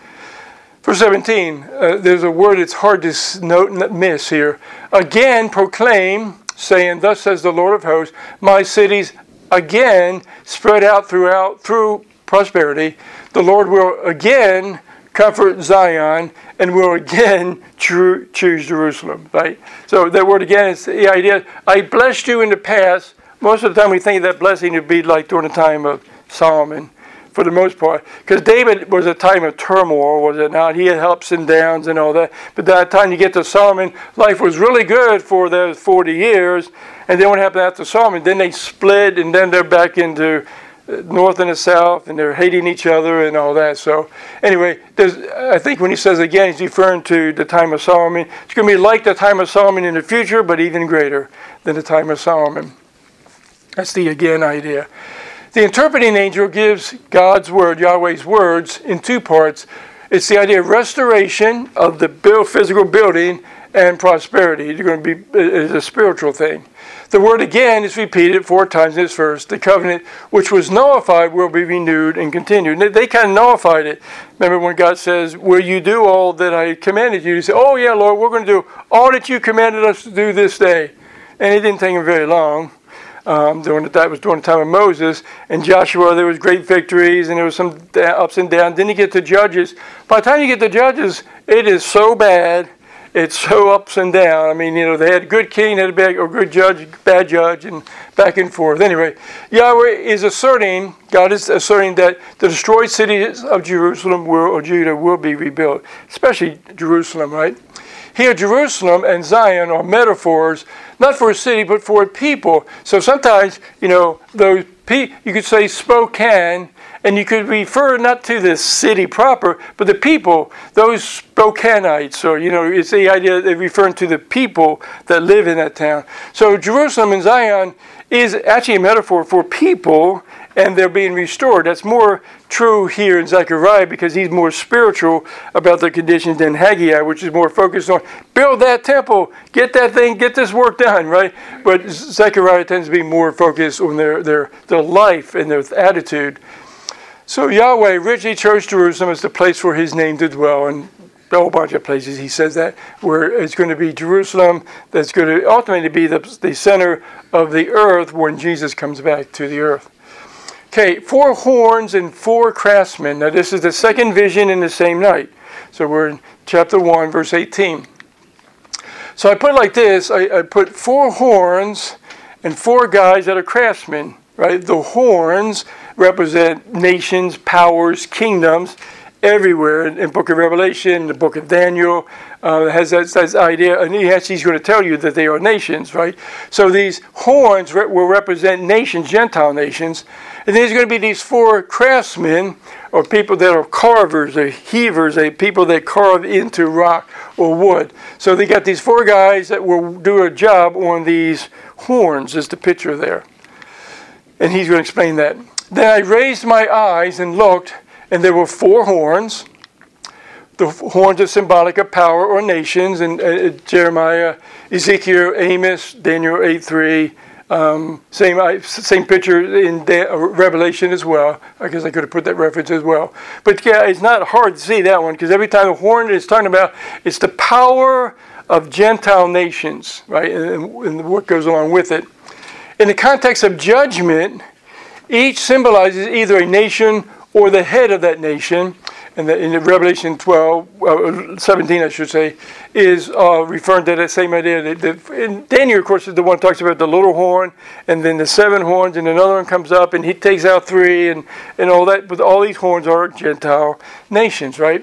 Verse seventeen, uh, there's a word it's hard to note and miss here. Again proclaim, saying, thus says the Lord of hosts, my cities again spread out throughout through prosperity. The Lord will again comfort Zion and will again cho- choose Jerusalem. Right? So that word again is the idea, I blessed you in the past. Most of the time we think that blessing would be like during the time of Solomon, for the most part. Because David was a time of turmoil, was it not? He had ups and downs and all that. But by the time you get to Solomon, life was really good for those forty years. And then what happened after Solomon? Then they split, and then they're back into north and the south, and they're hating each other and all that. So anyway, there's, I think when he says again, he's referring to the time of Solomon. It's going to be like the time of Solomon in the future, but even greater than the time of Solomon. That's the again idea. The interpreting angel gives God's word, Yahweh's words, in two parts. It's the idea of restoration of the build, physical building and prosperity. It's going to be it's a spiritual thing. The word again is repeated four times in this verse. The covenant which was nullified will be renewed and continued. And they kind of nullified it. Remember when God says, will you do all that I commanded you? You say, oh yeah, Lord, we're going to do all that you commanded us to do this day. And it didn't take them very long. Um, during the, that was during the time of Moses and Joshua. There was great victories and there was some ups and downs. Then you get to Judges. By the time you get to Judges, it is so bad. It's so ups and down. I mean, you know, they had a good king, they had a bad or good judge, bad judge, and back and forth. Anyway, Yahweh is asserting, God is asserting that the destroyed cities of Jerusalem will, or Judah will be rebuilt, especially Jerusalem, right? Here, Jerusalem and Zion are metaphors, not for a city, but for a people. So sometimes, you know, those pe- you could say Spokane, and you could refer not to the city proper, but the people, those Spokaneites, or, you know, it's the idea they're referring to the people that live in that town. So Jerusalem and Zion is actually a metaphor for people, and they're being restored. That's more true here in Zechariah because he's more spiritual about the conditions than Haggai, which is more focused on build that temple, get that thing, get this work done, right? But Zechariah tends to be more focused on their, their, their life and their attitude. So Yahweh originally chose Jerusalem as the place for his name to dwell. And a whole bunch of places he says that, where it's going to be Jerusalem, that's going to ultimately be the, the center of the earth when Jesus comes back to the earth. Okay, four horns and four craftsmen. Now this is the second vision in the same night. So we're in chapter one, verse eighteen. So I put it like this. I, I put four horns and four guys that are craftsmen, right? The horns represent nations, powers, kingdoms, everywhere in the book of Revelation, the book of Daniel, uh, has that, that idea, and he actually is going to tell you that they are nations, right? So these horns re- will represent nations, Gentile nations, and there's going to be these four craftsmen, or people that are carvers, or heavers, or people that carve into rock or wood. So they got these four guys that will do a job on these horns, is the picture there. And he's going to explain that. Then I raised my eyes and looked, and there were four horns. The horns are symbolic of power or nations. And uh, Jeremiah, Ezekiel, Amos, Daniel eight three. Um, same same picture in De- uh, Revelation as well. I guess I could have put that reference as well. But yeah, it's not hard to see that one, because every time the horn is talking about, it's the power of Gentile nations, right? And, and what goes along with it. In the context of judgment, each symbolizes either a nation or the head of that nation. And the, in the Revelation twelve, uh, seventeen, I should say, is uh, referring to that same idea. That, that, and Daniel, of course, is the one who talks about the little horn, and then the seven horns, and another one comes up, and he takes out three, and, and all that. But all these horns are Gentile nations, right?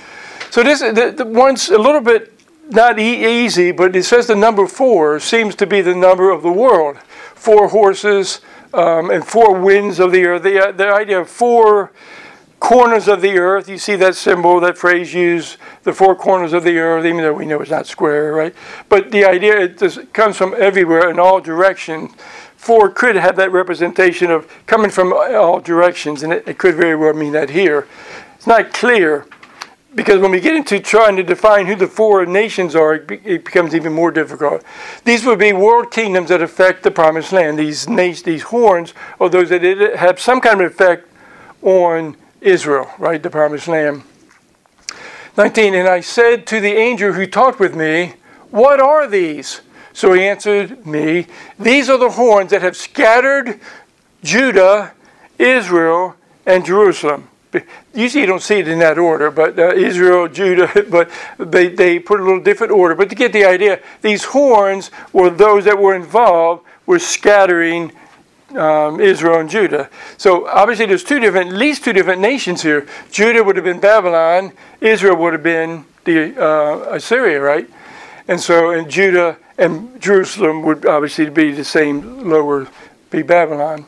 So this the, the one's a little bit not e- easy, but it says the number four seems to be the number of the world. Four horses um, and four winds of the earth. The, the idea of four corners of the earth. You see that symbol, that phrase used, the four corners of the earth, even though we know it's not square, right? But the idea, it just comes from everywhere in all directions. Four could have that representation of coming from all directions, and it, it could very well mean that here. It's not clear, because when we get into trying to define who the four nations are, it, be, it becomes even more difficult. These would be world kingdoms that affect the promised land. These nations, these horns, are those that have some kind of effect on Israel, right, the promised land. nineteen, and I said to the angel who talked with me, what are these? So he answered me, these are the horns that have scattered Judah, Israel, and Jerusalem. Usually you don't see it in that order, but uh, Israel, Judah, but they, they put a little different order. But to get the idea, these horns were those that were involved with scattering Um, Israel and Judah. So obviously there's two different, at least two different nations here. Judah would have been Babylon. Israel would have been the uh, Assyria, right? And so and Judah and Jerusalem would obviously be the same, lower, be Babylon.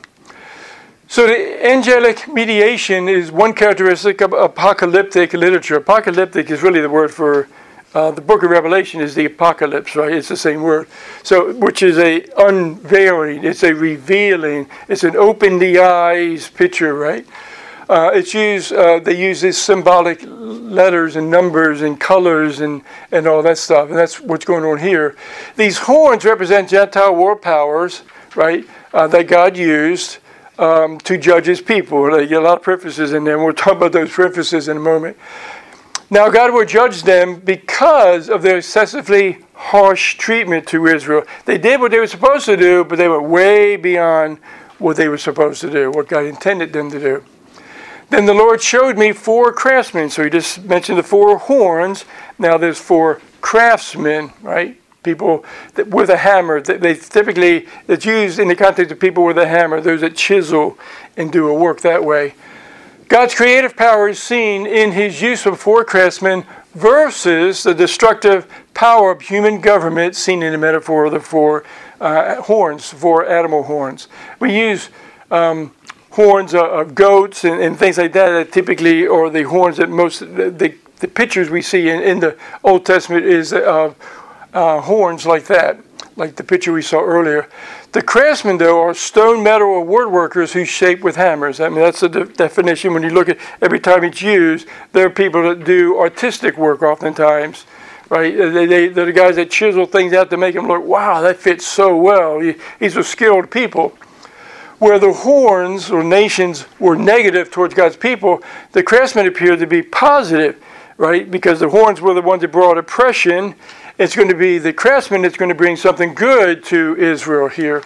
So the angelic mediation is one characteristic of apocalyptic literature. Apocalyptic is really the word for Uh, the book of Revelation is the apocalypse, right? It's the same word. So, which is a unveiling, it's a revealing, it's an open the eyes picture, right? Uh, it's used. Uh, they use these symbolic letters and numbers and colors and, and all that stuff, and that's what's going on here. These horns represent Gentile world powers, right? Uh, that God used um, to judge His people. They get a lot of prefaces in there, and we'll talk about those prefaces in a moment. Now God will judge them because of their excessively harsh treatment to Israel. They did what they were supposed to do, but they were way beyond what they were supposed to do, what God intended them to do. Then the Lord showed me four craftsmen. So he just mentioned the four horns. Now there's four craftsmen, right? People that, with a hammer. They, they typically, it's used in the context of people with a hammer, those that chisel and do a work that way. God's creative power is seen in His use of four craftsmen versus the destructive power of human government seen in the metaphor of the four uh, horns, four animal horns. We use um, horns of, of goats and, and things like that that typically are the horns that most, the, the, the pictures we see in, in the Old Testament is of uh, horns like that, like the picture we saw earlier. The craftsmen, though, are stone, metal, or woodworkers who shape with hammers. I mean, that's the de- definition. When you look at every time it's used, there are people that do artistic work oftentimes, right? They, they, they're the guys that chisel things out to make them look, wow, that fits so well. These are skilled people. Where the horns or nations were negative towards God's people, the craftsmen appear to be positive. right? Because the horns were the ones that brought oppression. It's going to be the craftsman that's going to bring something good to Israel here.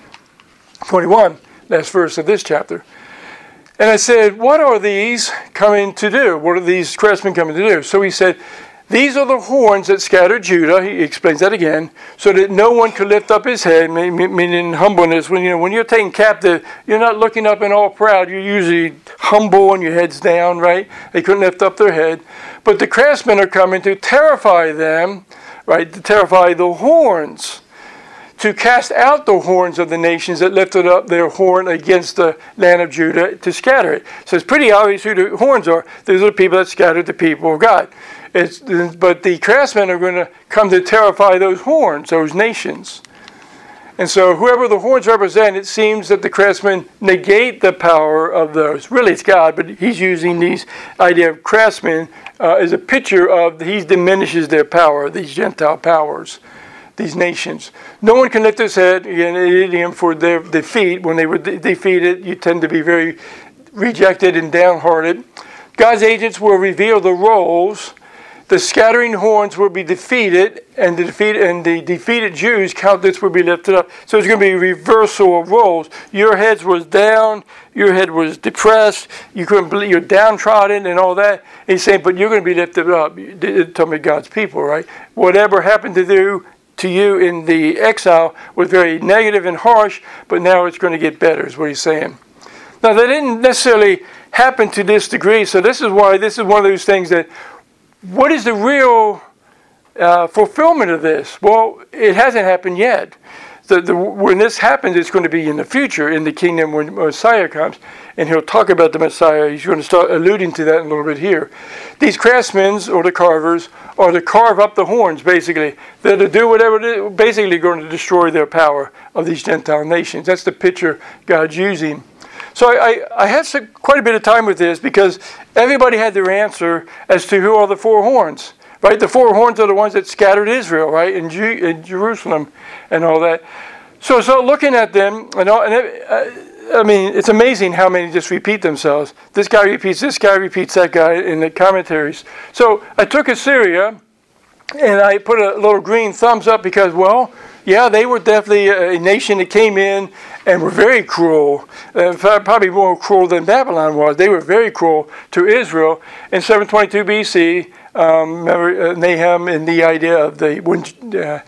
twenty-one, last verse of this chapter. And I said, what are these coming to do? What are these craftsmen coming to do? So he said, these are the horns that scattered Judah. He explains that again, so that no one could lift up his head, meaning humbleness. When you know when you're taken captive, you're not looking up and all proud. You're usually humble and your head's down, right? They couldn't lift up their head. But the craftsmen are coming to terrify them, right? To terrify the horns, to cast out the horns of the nations that lifted up their horn against the land of Judah, to scatter it. So it's pretty obvious who the horns are. These are the people that scattered the people of God. It's, but the craftsmen are going to come to terrify those horns, those nations. And so whoever the horns represent, it seems that the craftsmen negate the power of those. Really, it's God, but he's using these idea of craftsmen uh, as a picture of, he diminishes their power, these Gentile powers, these nations. No one can lift his head, again, an idiom for their defeat. When they were de- defeated, you tend to be very rejected and downhearted. God's agents will reveal the roles. The scattering horns will be defeated, and the defeat and the defeated Jews' countenance will be lifted up. So it's going to be a reversal of roles. Your head was down, your head was depressed, you couldn't believe, you're downtrodden and all that. And he's saying, but you're going to be lifted up. It's talking about God's people, right? Whatever happened to you to you in the exile was very negative and harsh, but now it's going to get better, is what he's saying. Now, that didn't necessarily happen to this degree, so this is why this is one of those things that, what is the real uh, fulfillment of this? Well, it hasn't happened yet. The, the, when this happens, it's going to be in the future, in the kingdom when Messiah comes. And he'll talk about the Messiah. He's going to start alluding to that in a little bit here. These craftsmen, or the carvers, are to carve up the horns, basically. They're to do whatever it is, basically going to destroy their power of these Gentile nations. That's the picture God's using. So I, I, I had some, quite a bit of time with this because everybody had their answer as to who are the four horns, right? The four horns are the ones that scattered Israel, right, in, Ju- in Jerusalem and all that. So, so looking at them, and, all, and it, uh, I mean, it's amazing how many just repeat themselves. This guy repeats this guy, repeats that guy in the commentaries. So I took Assyria, and I put a little green thumbs up because, well, yeah, they were definitely a nation that came in and were very cruel, uh, probably more cruel than Babylon was. They were very cruel to Israel. In seven twenty-two B C, um, remember uh, Nahum and the idea of the when uh,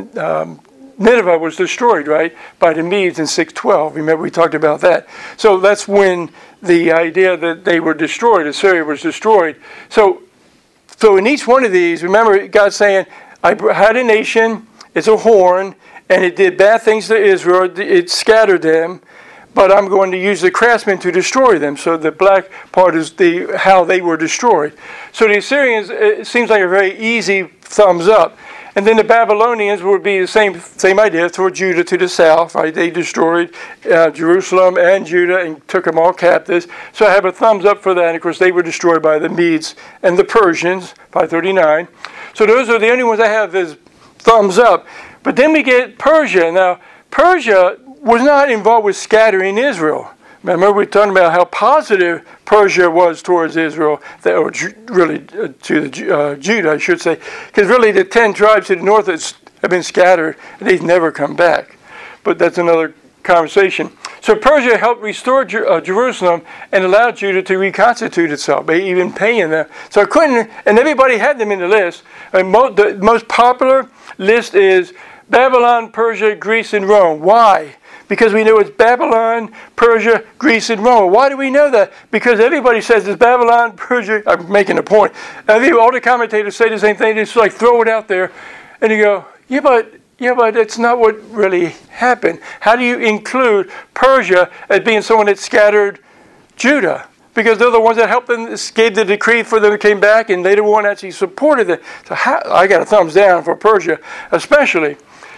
um, Nineveh was destroyed, right, by the Medes in six twelve. Remember we talked about that. So that's when the idea that they were destroyed, Assyria was destroyed. So, so in each one of these, remember God saying, I had a nation, it's a horn, and it did bad things to Israel. It scattered them, but I'm going to use the craftsmen to destroy them. So the black part is the how they were destroyed. So the Assyrians, it seems like a very easy thumbs up. And then the Babylonians would be the same same idea toward Judah to the south. Right? They destroyed uh, Jerusalem and Judah and took them all captives. So I have a thumbs up for that. And of course, they were destroyed by the Medes and the Persians, five thirty-nine. So those are the only ones I have as thumbs up. But then we get Persia. Now, Persia was not involved with scattering Israel. Remember, we were talking about how positive Persia was towards Israel, that, or really uh, to the, uh, Judah, I should say. Because really the ten tribes to the north have been scattered, and they've never come back. But that's another conversation. So Persia helped restore Jer- uh, Jerusalem and allowed Judah to reconstitute itself, by even paying them. So I couldn't, and everybody had them in the list. And mo- the most popular list is Babylon, Persia, Greece, and Rome. Why? Because we know it's Babylon, Persia, Greece, and Rome. Why do we know that? Because everybody says it's Babylon, Persia. I'm making a point. I think all the commentators say the same thing. They just like throw it out there. And you go, yeah, but yeah, but that's not what really happened. How do you include Persia as being someone that scattered Judah? Because they're the ones that helped them, gave the decree for them to came back, and they the one actually supported it. So how, I got a thumbs down for Persia, especially.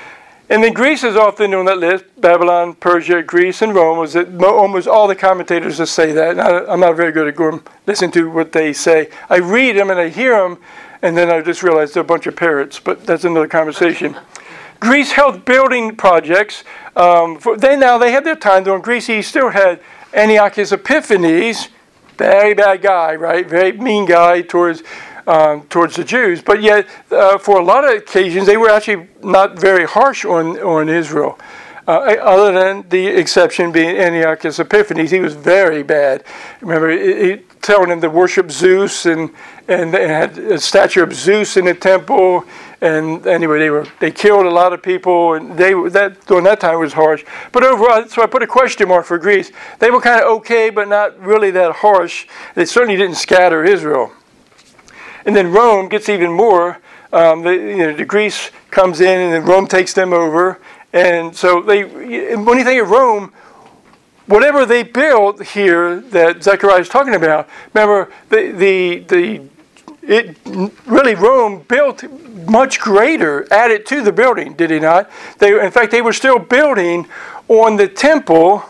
And then Greece is often on that list. Babylon, Persia, Greece, and Rome. Was it, almost all the commentators just say that. And I, I'm not very good at going listening to what they say. I read them and I hear them, and then I just realize they're a bunch of parrots. But that's another conversation. Greece held building projects. Um, for, they now they had their time though. In Greece, he still had Antiochus Epiphanes, very bad guy, right? Very mean guy towards um, towards the Jews. But yet, uh, for a lot of occasions, they were actually not very harsh on, on Israel. Uh, other than the exception being Antiochus Epiphanes, he was very bad. Remember, he, he telling them to worship Zeus, and and they had a statue of Zeus in the temple. And anyway, they were they killed a lot of people, and they that during that time was harsh. But overall, so I put a question mark for Greece. They were kind of okay, but not really that harsh. They certainly didn't scatter Israel. And then Rome gets even more. Um, the, you know, the Greece comes in, and then Rome takes them over. And so they, when you think of Rome, whatever they built here that Zechariah is talking about, remember the the the it really Rome built much greater, added to the building, did he not? They, in fact, they were still building on the temple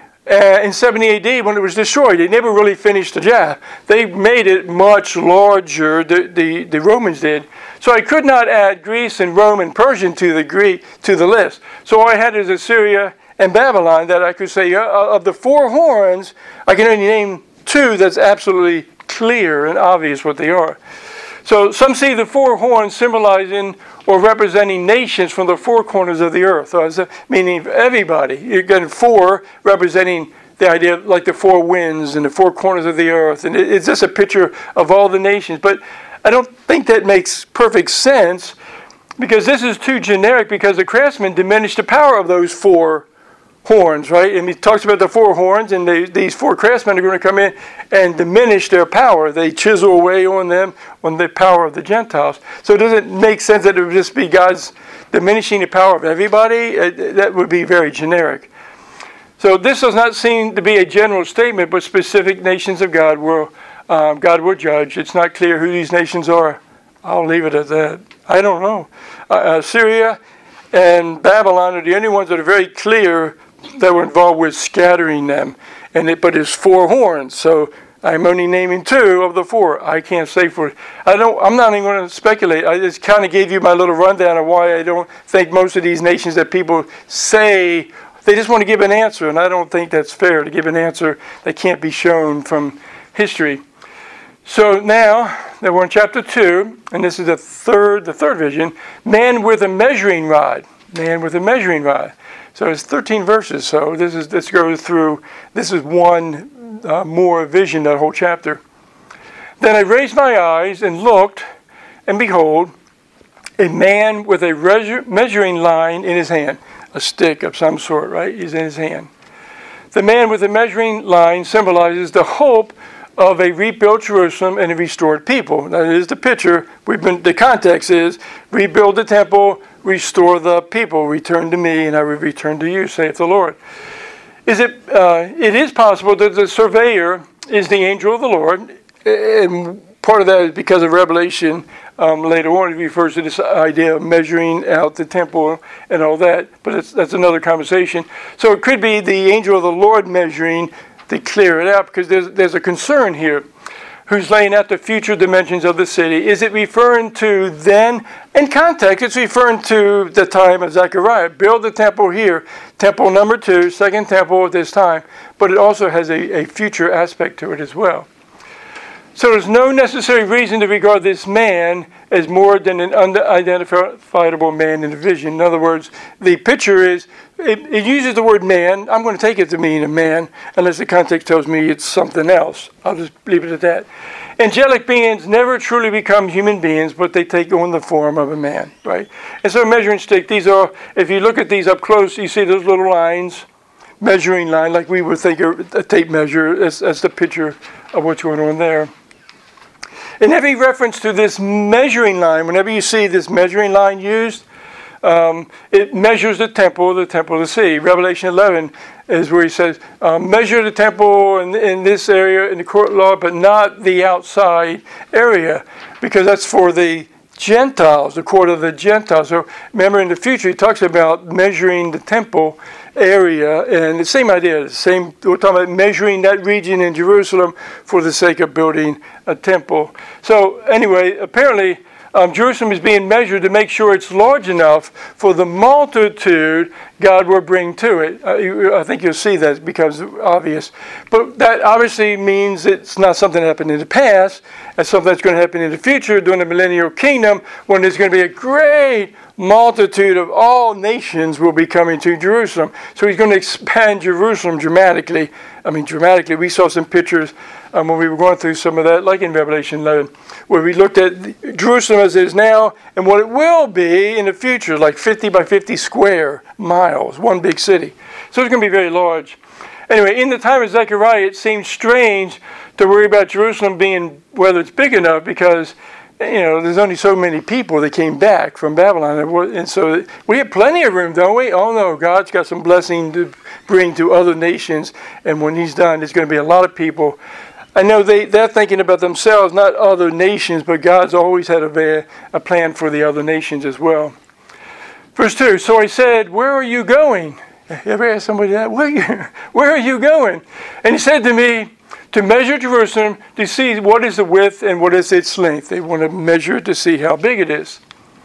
uh, in seventy A D when it was destroyed. They never really finished the job. They made it much larger. The the, the Romans did. So I could not add Greece and Rome and Persian to the Greek to the list. So all I had is Assyria and Babylon that I could say uh, of the four horns, I can only name two that's absolutely clear and obvious what they are. So some see the four horns symbolizing or representing nations from the four corners of the earth, so meaning everybody. You're getting four representing the idea of like the four winds and the four corners of the earth, and it's just a picture of all the nations. But I don't think that makes perfect sense, because this is too generic, because the craftsman diminished the power of those four horns, right? And he talks about the four horns, and they, these four craftsmen are going to come in and diminish their power. They chisel away on them, on the power of the Gentiles. So it doesn't make sense that it would just be God's diminishing the power of everybody. That would be very generic. So this does not seem to be a general statement, but specific nations of God will Um, God will judge. It's not clear who these nations are. I'll leave it at that. I don't know. Uh, uh, Syria and Babylon are the only ones that are very clear that were involved with scattering them. And it, but it's four horns, so I'm only naming two of the four. I can't say for. I don't. I'm not even going to speculate. I just kind of gave you my little rundown of why I don't think most of these nations that people say, they just want to give an answer, and I don't think that's fair to give an answer that can't be shown from history. So now that we're in chapter two, and this is the third, the third vision, man with a measuring rod. Man with a measuring rod. So it's thirteen verses. So this is let's go through. This is one uh, more vision, that whole chapter. Then I raised my eyes and looked, and behold, a man with a measuring line in his hand, a stick of some sort, right? Is in his hand. The man with the measuring line symbolizes the hope of a rebuilt Jerusalem and a restored people. That is the picture. We've been. The context is rebuild the temple, restore the people, return to me, and I will return to you, saith the Lord. Is it? Uh, it is possible that the surveyor is the angel of the Lord, and part of that is because of Revelation. Um, later on, it refers to this idea of measuring out the temple and all that, but it's, that's another conversation. So it could be the angel of the Lord measuring to clear it out, because there's there's a concern here. Who's laying out the future dimensions of the city? Is it referring to then? In context, it's referring to the time of Zechariah. Build the temple here. Temple number two, second temple at this time. But it also has a, a future aspect to it as well. So there's no necessary reason to regard this man as more than an unidentifiable man in the vision. In other words, the picture is, it, it uses the word man. I'm going to take it to mean a man, unless the context tells me it's something else. I'll just leave it at that. Angelic beings never truly become human beings, but they take on the form of a man, right? And so a measuring stick, these are, if you look at these up close, you see those little lines, measuring line, like we would think a tape measure. That's, that's the picture of what's going on there. In every reference to this measuring line, whenever you see this measuring line used, um, it measures the temple, the temple of the sea. Revelation eleven is where he says, um, measure the temple in, in this area, in the court law, but not the outside area, because that's for the Gentiles, the court of the Gentiles. So remember, in the future, he talks about measuring the temple area, and the same idea, the same, we're talking about measuring that region in Jerusalem for the sake of building a temple. So anyway, apparently um, Jerusalem is being measured to make sure it's large enough for the multitude God will bring to it. Uh, I think you'll see that it becomes obvious. But that obviously means it's not something that happened in the past. It's something that's going to happen in the future during the millennial kingdom, when there's going to be a great multitude of all nations will be coming to Jerusalem. So he's going to expand Jerusalem dramatically. I mean, dramatically. We saw some pictures um, when we were going through some of that, like in Revelation eleven, where we looked at Jerusalem as it is now and what it will be in the future, like fifty by fifty square miles, one big city. So it's going to be very large. Anyway, in the time of Zechariah, it seems strange to worry about Jerusalem being, whether it's big enough, because you know, there's only so many people that came back from Babylon. And so we have plenty of room, don't we? Oh, no, God's got some blessing to bring to other nations. And when he's done, there's going to be a lot of people. I know they, they're thinking about themselves, not other nations, but God's always had a, a plan for the other nations as well. Verse two, so I said, where are you going? You ever ask somebody that? Where are you, where are you going? And he said to me, to measure Jerusalem, to see what is the width and what is its length. They want to measure it to see how big it is.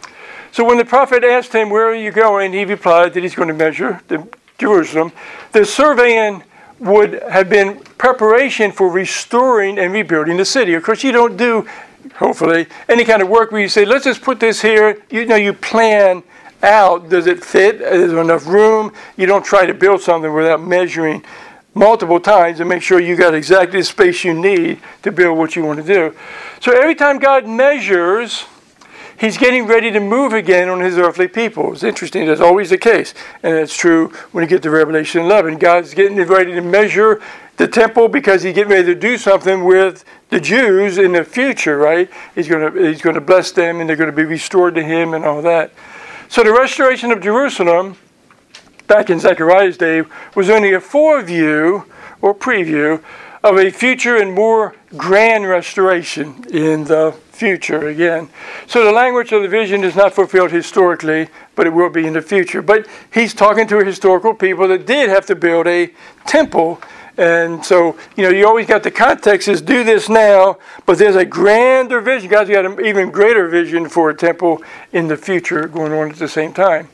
So when the prophet asked him, where are you going? He replied that he's going to measure the Jerusalem. The surveying would have been preparation for restoring and rebuilding the city. Of course, you don't do, hopefully, any kind of work where you say, let's just put this here. You know, you plan out. Does it fit? Is there enough room? You don't try to build something without measuring multiple times and make sure you got exactly the space you need to build what you want to do. So every time God measures, he's getting ready to move again on his earthly people. It's interesting. That's always the case. And it's true when you get to Revelation eleven. God's getting ready to measure the temple because he's getting ready to do something with the Jews in the future, right? He's going to, he's going to bless them and they're going to be restored to him and all that. So the restoration of Jerusalem back in Zechariah's day was only a foreview or preview of a future and more grand restoration in the future again. So the language of the vision is not fulfilled historically, but it will be in the future. But he's talking to a historical people that did have to build a temple. And so, you know, you always got the context is do this now, but there's a grander vision. God's got an even greater vision for a temple in the future going on at the same time.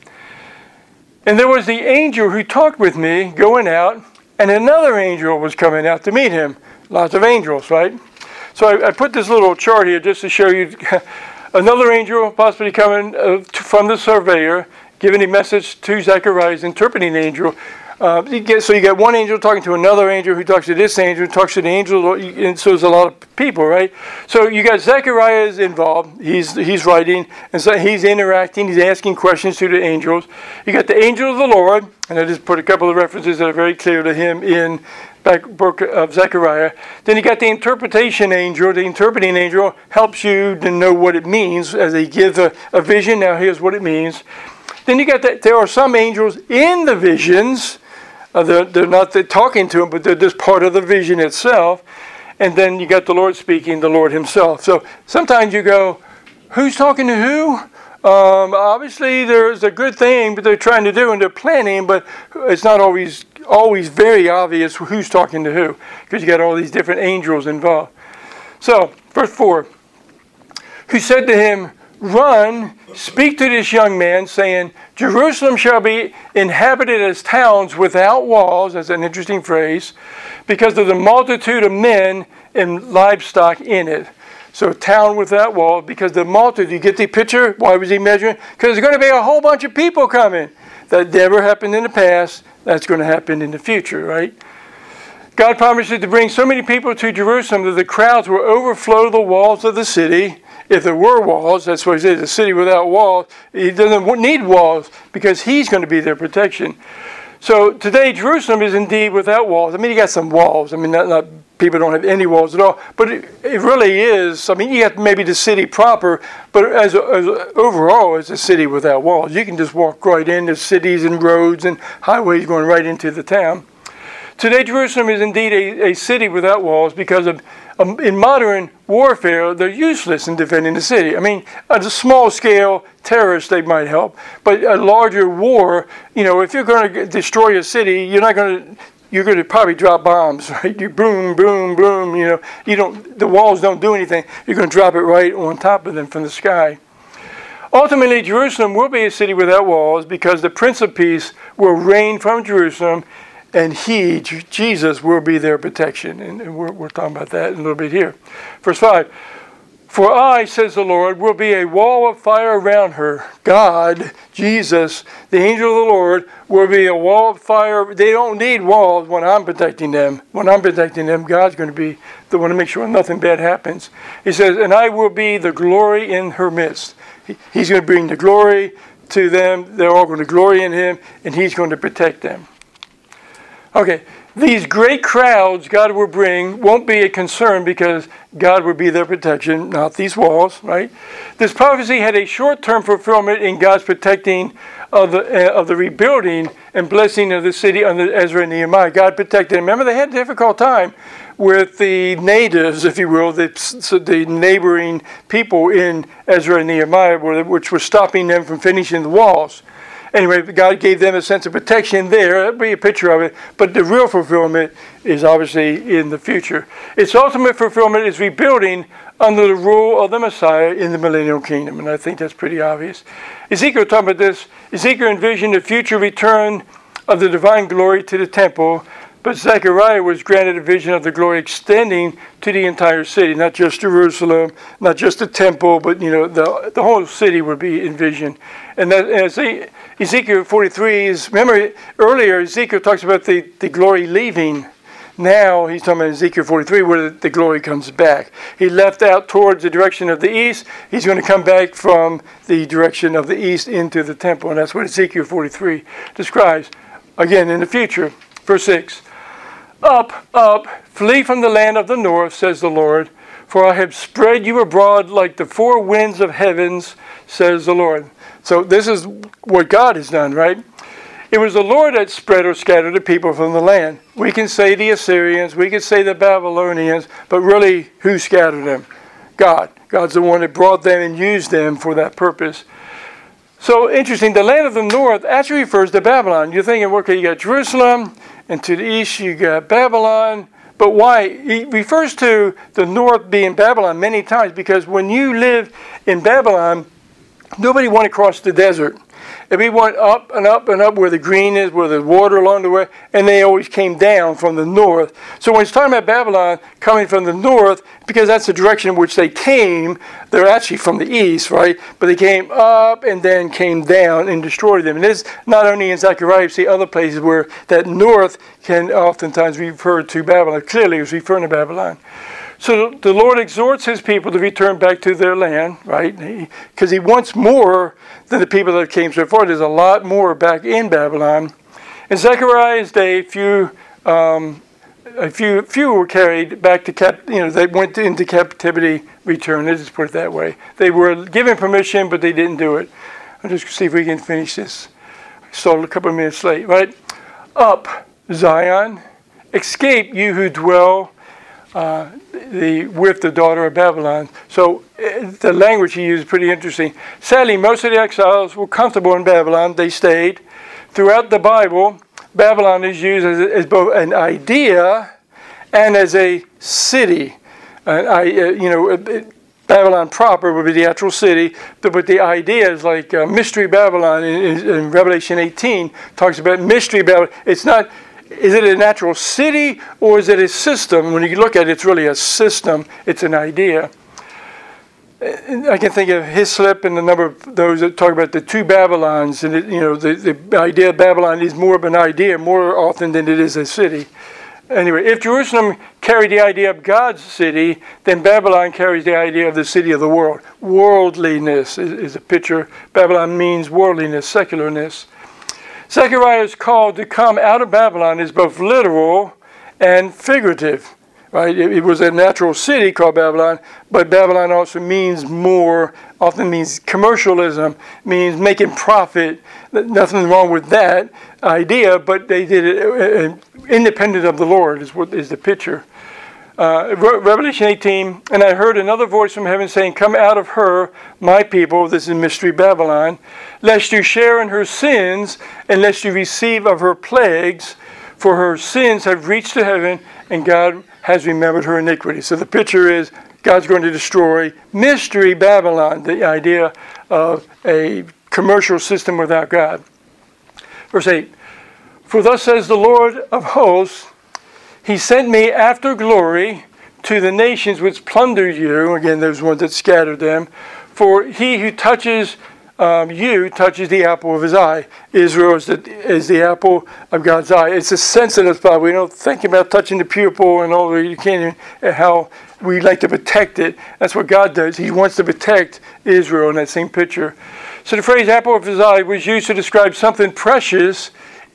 And there was the angel who talked with me going out, and another angel was coming out to meet him. Lots of angels, right? So I, I put this little chart here just to show you another angel possibly coming uh, to, from the surveyor, giving a message to Zechariah's interpreting angel. Uh, you get, so you got one angel talking to another angel who talks to this angel, who talks to the angel, and so there's a lot of people, right? So you got Zechariah is involved. He's he's writing, and so he's interacting. He's asking questions to the angels. You got the angel of the Lord, and I just put a couple of references that are very clear to him in back book of Zechariah. Then you got the interpretation angel. The interpreting angel helps you to know what it means as they give a, a vision. Now here's what it means. Then you got that there are some angels in the visions. Uh, they're, they're not they're talking to him, but they're just part of the vision itself. And then you got the Lord speaking, the Lord himself. So sometimes you go, who's talking to who? Um, obviously, there's a good thing that they're trying to do and they're planning, but it's not always always very obvious who's talking to who, because you got all these different angels involved. So, verse four, who said to him, run, speak to this young man, saying, Jerusalem shall be inhabited as towns without walls. That's an interesting phrase, because of the multitude of men and livestock in it. So town without walls, because the multitude, you get the picture? Why was he measuring? Because there's going to be a whole bunch of people coming. That never happened in the past. That's going to happen in the future, right? God promises to bring so many people to Jerusalem that the crowds will overflow the walls of the city. If there were walls, that's what he says, a city without walls, he doesn't need walls because he's going to be their protection. So today, Jerusalem is indeed without walls. I mean, you got some walls. I mean, not, not people don't have any walls at all, but it, it really is. I mean, you got maybe the city proper, but as, a, as a, overall, it's a city without walls. You can just walk right in. There's cities and roads and highways going right into the town. Today, Jerusalem is indeed a, a city without walls because of, um, in modern warfare, they're useless in defending the city. I mean, at a small scale, terrorists, they might help. But a larger war, you know, if you're going to destroy a city, you're not going to, you're going to probably drop bombs, right? You boom, boom, boom, you know. You don't, the walls don't do anything. You're going to drop it right on top of them from the sky. Ultimately, Jerusalem will be a city without walls because the Prince of Peace will reign from Jerusalem, and he, J- Jesus, will be their protection. And, and we're, we're talking about that in a little bit here. Verse five. For I, says the Lord, will be a wall of fire around her. God, Jesus, the angel of the Lord, will be a wall of fire. They don't need walls when I'm protecting them. When I'm protecting them, God's going to be the one to make sure nothing bad happens. He says, and I will be the glory in her midst. He, he's going to bring the glory to them. They're all going to glory in him, and he's going to protect them. Okay. These great crowds God will bring won't be a concern because God will be their protection, not these walls, right? This prophecy had a short-term fulfillment in God's protecting of the uh, of the rebuilding and blessing of the city under Ezra and Nehemiah. God protected them. Remember, they had a difficult time with the natives, if you will, the, so the neighboring people in Ezra and Nehemiah, which were stopping them from finishing the walls. Anyway, God gave them a sense of protection there. That'd be a picture of it. But the real fulfillment is obviously in the future. Its ultimate fulfillment is rebuilding under the rule of the Messiah in the millennial kingdom. And I think that's pretty obvious. Ezekiel talking about this. Ezekiel envisioned the future return of the divine glory to the temple. But Zechariah was granted a vision of the glory extending to the entire city, not just Jerusalem, not just the temple, but you know the the whole city would be envisioned. And that as Ezekiel forty-three is, remember earlier Ezekiel talks about the, the glory leaving. Now he's talking about Ezekiel forty-three where the, the glory comes back. He left out towards the direction of the east. He's going to come back from the direction of the east into the temple, and that's what Ezekiel forty-three describes. Again, in the future, verse six. Up, up, flee from the land of the north, says the Lord, for I have spread you abroad like the four winds of heavens, says the Lord. So this is what God has done, right? It was the Lord that spread or scattered the people from the land. We can say the Assyrians, we can say the Babylonians, but really, who scattered them? God. God's the one that brought them and used them for that purpose. So interesting, the land of the north actually refers to Babylon. You're thinking, okay, you got Jerusalem, and to the east you got Babylon. But why? He refers to the north being Babylon many times because when you lived in Babylon, nobody wanted to cross the desert. Everyone went up and up and up where the green is, where there's water along the way, and they always came down from the north. So when it's talking about Babylon coming from the north, because that's the direction in which they came, they're actually from the east, right? But they came up and then came down and destroyed them. And this not only in Zechariah, you see other places where that north can oftentimes refer to Babylon. Clearly it was referring to Babylon. So the Lord exhorts his people to return back to their land, right? Because he, he wants more than the people that came so far. There's a lot more back in Babylon. In Zechariah's day, few, um, a few, few were carried back to cap. You know, they went into captivity, returned. Let's just put it that way. They were given permission, but they didn't do it. I'll just see if we can finish this. I started a couple of minutes late, right? Up, Zion, escape, you who dwell. Uh, the with the daughter of Babylon. So uh, the language he used is pretty interesting. Sadly, most of the exiles were comfortable in Babylon. They stayed. Throughout the Bible, Babylon is used as, as both an idea and as a city. Uh, I, uh, you know, uh, Babylon proper would be the actual city, but the idea is like uh, Mystery Babylon in, in Revelation eighteen talks about Mystery Babylon. It's not. Is it a natural city or is it a system? When you look at it, it's really a system. It's an idea. I can think of Hislop and a number of those that talk about the two Babylons. And, it, you know, the, the idea of Babylon is more of an idea more often than it is a city. Anyway, if Jerusalem carried the idea of God's city, then Babylon carries the idea of the city of the world. Worldliness is, is a picture. Babylon means worldliness, secularness. Zechariah's call to come out of Babylon is both literal and figurative, right? It, it was a natural city called Babylon, but Babylon also means more, often means commercialism, means making profit. Nothing wrong with that idea, but they did it uh, independent of the Lord is what is the picture. Uh, Revelation eighteen, and I heard another voice from heaven saying, come out of her, my people, this is Mystery Babylon, lest you share in her sins, and lest you receive of her plagues, for her sins have reached to heaven, and God has remembered her iniquity. So the picture is God's going to destroy Mystery Babylon, the idea of a commercial system without God. Verse eight, for thus says the Lord of hosts, he sent me after glory to the nations which plundered you. Again, there's one that scattered them. For he who touches um, you touches the apple of his eye. Israel is the, is the apple of God's eye. It's a sensitive spot. We don't think about touching the pupil and all. You can't even, how we like to protect it. That's what God does. He wants to protect Israel in that same picture. So the phrase apple of his eye was used to describe something precious,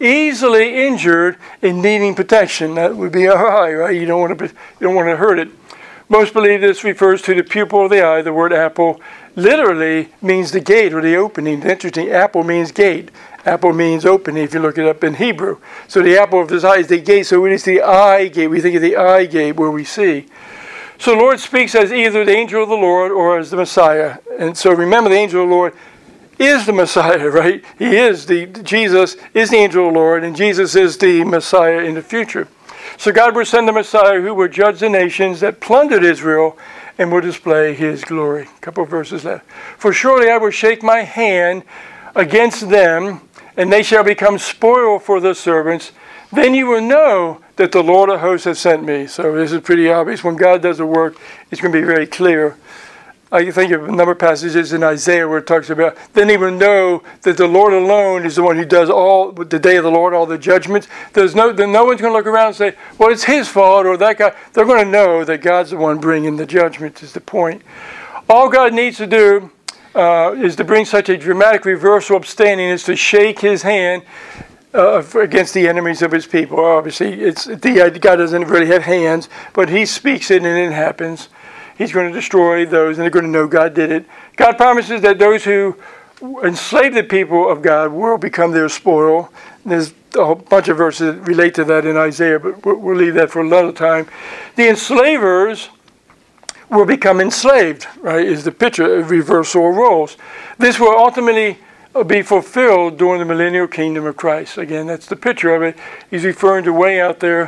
easily injured, and needing protection. That would be our eye, right? You don't want to, you don't want to hurt it. Most believe this refers to the pupil of the eye. The word apple literally means the gate or the opening. It's interesting. Apple means gate. Apple means opening if you look it up in Hebrew. So the apple of his eye is the gate. So it is the eye gate. We think of the eye gate where we see. So the Lord speaks as either the angel of the Lord or as the Messiah. And so remember, the angel of the Lord is the Messiah, right? He is the, Jesus is the angel of the Lord, and Jesus is the Messiah in the future. So God will send the Messiah who will judge the nations that plundered Israel and will display his glory. A couple of verses left. For surely I will shake my hand against them, and they shall become spoil for the servants. Then you will know that the Lord of hosts has sent me. So this is pretty obvious. When God does a work, it's going to be very clear. I think of a number of passages in Isaiah where it talks about, then he will know that the Lord alone is the one who does all, the day of the Lord, all the judgments. There's no, then no one's going to look around and say, well, it's his fault or that guy. They're going to know that God's the one bringing the judgment is the point. All God needs to do uh, is to bring such a dramatic reversal of standing is to shake his hand uh, against the enemies of his people. Obviously, it's the, God doesn't really have hands, but he speaks it and it happens. He's going to destroy those, and they're going to know God did it. God promises that those who enslave the people of God will become their spoil. There's a whole bunch of verses that relate to that in Isaiah, but we'll leave that for another time. The enslavers will become enslaved, right, is the picture of reversal of roles. This will ultimately be fulfilled during the millennial kingdom of Christ. Again, that's the picture of it. He's referring to way out there.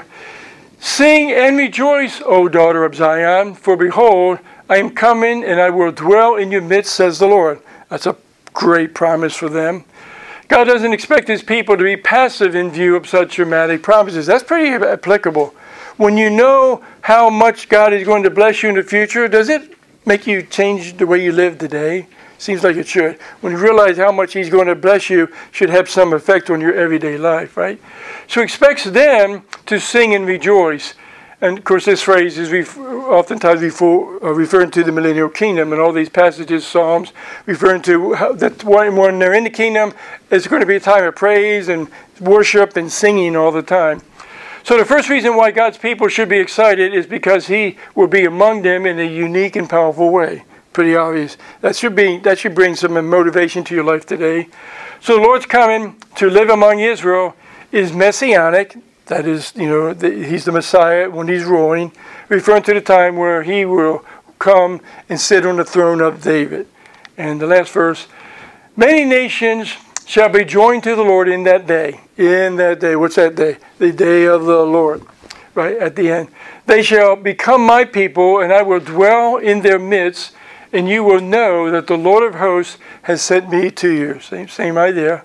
Sing and rejoice, O daughter of Zion, for behold, I am coming and I will dwell in your midst, says the Lord. That's a great promise for them. God doesn't expect his people to be passive in view of such dramatic promises. That's pretty applicable. When you know how much God is going to bless you in the future, does it make you change the way you live today? Seems like it should. When you realize how much he's going to bless you, should have some effect on your everyday life, right? So he expects them to sing and rejoice. And of course, this phrase is ref- oftentimes refer- uh, referring to the millennial kingdom, and all these passages, Psalms, referring to how, that when, when they're in the kingdom, it's going to be a time of praise and worship and singing all the time. So the first reason why God's people should be excited is because he will be among them in a unique and powerful way. Pretty obvious. That should be that should bring some motivation to your life today. So the Lord's coming to live among Israel is messianic. That is, you know, the, he's the Messiah when he's ruling, referring to the time where he will come and sit on the throne of David. And the last verse, many nations shall be joined to the Lord in that day. In that day. What's that day? The day of the Lord. Right at the end. They shall become my people, and I will dwell in their midst, and you will know that the Lord of hosts has sent me to you. Same, same idea.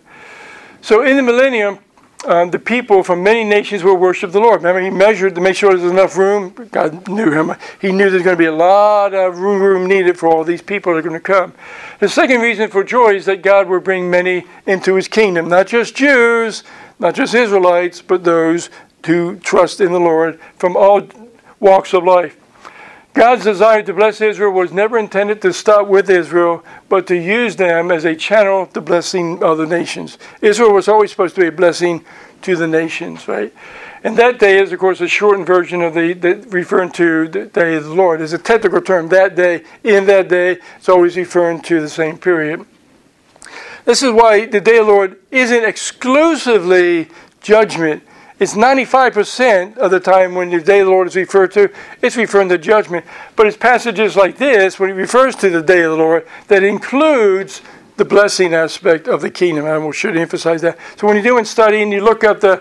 So in the millennium, um, the people from many nations will worship the Lord. Remember, he measured to make sure there's enough room. God knew him. He knew there's going to be a lot of room, room needed for all these people that are going to come. The second reason for joy is that God will bring many into his kingdom. Not just Jews, not just Israelites, but those who trust in the Lord from all walks of life. God's desire to bless Israel was never intended to stop with Israel, but to use them as a channel to blessing other nations. Israel was always supposed to be a blessing to the nations, right? And that day is, of course, a shortened version of the, the referring to the day of the Lord. It's a technical term, that day, in that day. It's always referring to the same period. This is why the day of the Lord isn't exclusively judgment. It's ninety-five percent of the time when the day of the Lord is referred to, it's referring to judgment. But it's passages like this, when he refers to the day of the Lord, that includes the blessing aspect of the kingdom. I should emphasize that. So when you're doing studying, you look up the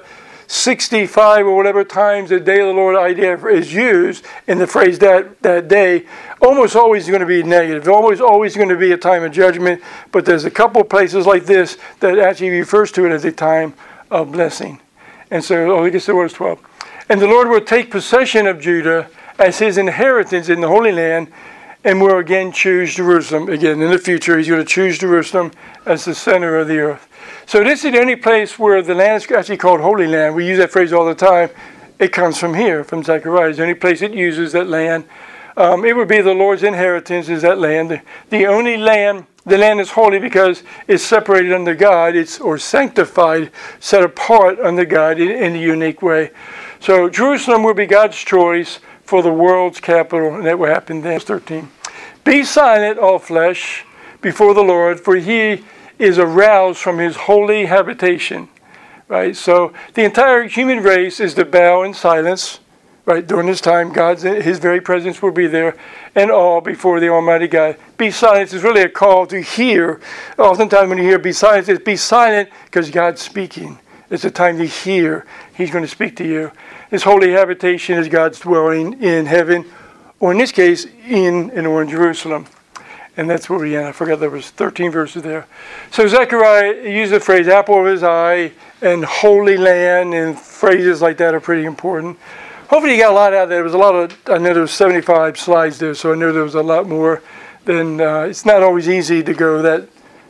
sixty-five or whatever times the day of the Lord idea is used in the phrase that, that day, almost always going to be negative. Always, always going to be a time of judgment. But there's a couple of places like this that actually refers to it as a time of blessing. And so, oh, I guess the word is twelve. And the Lord will take possession of Judah as his inheritance in the Holy Land, and will again choose Jerusalem. Again, in the future, he's going to choose Jerusalem as the center of the earth. So this is the only place where the land is actually called Holy Land. We use that phrase all the time. It comes from here, from Zechariah. It's the only place it uses that land. Um, it would be the Lord's inheritance is that land. The, the only land, the land is holy because it's separated under God, it's or sanctified, set apart under God in, in a unique way. So Jerusalem will be God's choice for the world's capital, and that will happen then. Verse thirteen. Be silent, all flesh, before the Lord, for he is aroused from his holy habitation. Right? So the entire human race is to bow in silence. Right? During this time, God's his very presence will be there, and all before the Almighty God. Be silent is really a call to hear. Oftentimes when you hear be silent, it's be silent because God's speaking. It's a time to hear. He's going to speak to you. His holy habitation is God's dwelling in heaven, or in this case, in and or in Jerusalem. And that's where we end. I forgot there was thirteen verses there. So Zechariah used the phrase apple of his eye and holy land, and phrases like that are pretty important. Hopefully you got a lot out of there. There was a lot of, I know there was seventy-five slides there, so I know there was a lot more. Then uh, it's not always easy to go that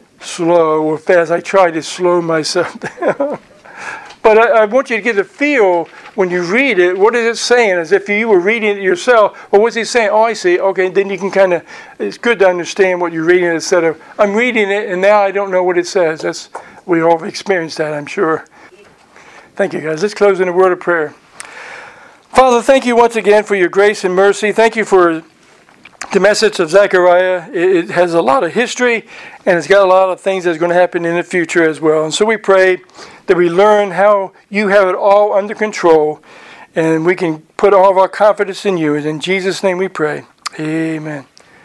slow or fast. I try to slow myself down. But I, I want you to get a feel when you read it, what is it saying? As if you were reading it yourself. Well, what's he saying? Oh, I see. Okay, then you can kind of, it's good to understand what you're reading instead of, I'm reading it and now I don't know what it says. That's, we all have experienced that, I'm sure. Thank you, guys. Let's close in a word of prayer. Father, thank you once again for your grace and mercy. Thank you for the message of Zechariah. It has a lot of history, and it's got a lot of things that's going to happen in the future as well. And so we pray that we learn how you have it all under control, and we can put all of our confidence in you. And in Jesus' name we pray. Amen.